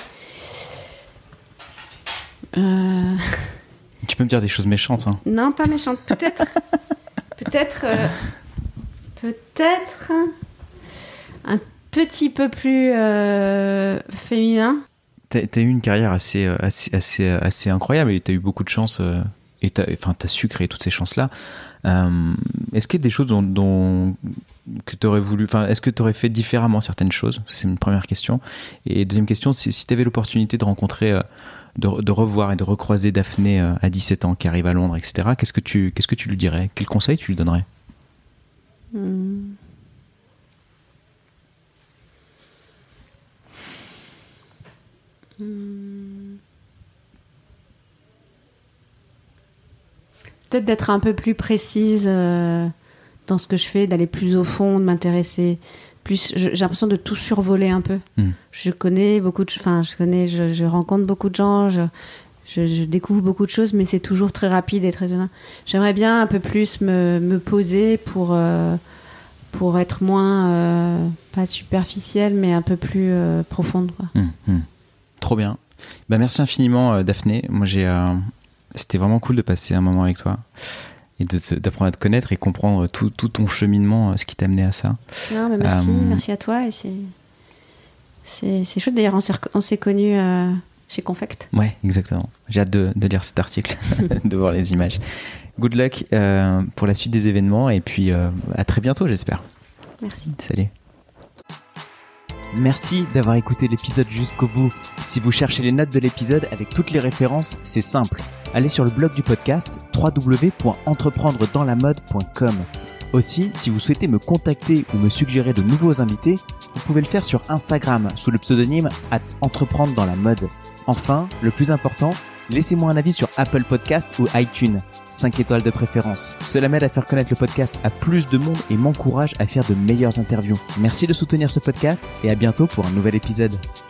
Euh... Tu peux me dire des choses méchantes, hein ? Non, pas méchantes. Peut-être... peut-être... Euh... Peut-être un petit peu plus euh, féminin. T'as, t'as eu une carrière assez, assez, assez, assez incroyable et t'as eu beaucoup de chance euh, et t'as, enfin, t'as su créer toutes ces chances-là. Euh, est-ce qu'il y a des choses dont, dont, que t'aurais voulu, enfin, est-ce que t'aurais fait différemment certaines choses ? C'est une première question. Et deuxième question, c'est si t'avais l'opportunité de rencontrer, euh, de, de revoir et de recroiser Daphné euh, à dix-sept ans qui arrive à Londres, et cetera, qu'est-ce que tu, qu'est-ce que tu lui dirais ? Quel conseil tu lui donnerais ? Hmm. Hmm. Peut-être d'être un peu plus précise euh, dans ce que je fais, d'aller plus au fond, de m'intéresser plus. Je, j'ai l'impression de tout survoler un peu. Hmm. Je connais beaucoup de, enfin, je connais, je, je rencontre beaucoup de gens. Je, Je, je découvre beaucoup de choses, mais c'est toujours très rapide et très étonnant. J'aimerais bien un peu plus me, me poser pour, euh, pour être moins, euh, pas superficielle, mais un peu plus euh, profonde, quoi. Mmh, mmh. Trop bien. Bah, merci infiniment, euh, Daphné. Moi, j'ai, euh, c'était vraiment cool de passer un moment avec toi et de te, d'apprendre à te connaître et comprendre tout, tout ton cheminement, ce qui t'a amené à ça. Non, mais merci, euh, merci à toi. Et c'est, c'est, c'est chouette. D'ailleurs, on s'est, on s'est connus... Euh, chez Confect. Ouais, exactement. J'ai hâte de, de lire cet article, de voir les images. Good luck euh, pour la suite des événements et puis euh, à très bientôt, j'espère. Merci. Salut. Merci d'avoir écouté l'épisode jusqu'au bout. Si vous cherchez les notes de l'épisode avec toutes les références, c'est simple. Allez sur le blog du podcast w w w point entreprendre dans la mode point com. Aussi, si vous souhaitez me contacter ou me suggérer de nouveaux invités, vous pouvez le faire sur Instagram sous le pseudonyme arobase entreprendre dans la mode. Enfin, le plus important, laissez-moi un avis sur Apple Podcast ou iTunes, cinq étoiles de préférence. Cela m'aide à faire connaître le podcast à plus de monde et m'encourage à faire de meilleures interviews. Merci de soutenir ce podcast et à bientôt pour un nouvel épisode.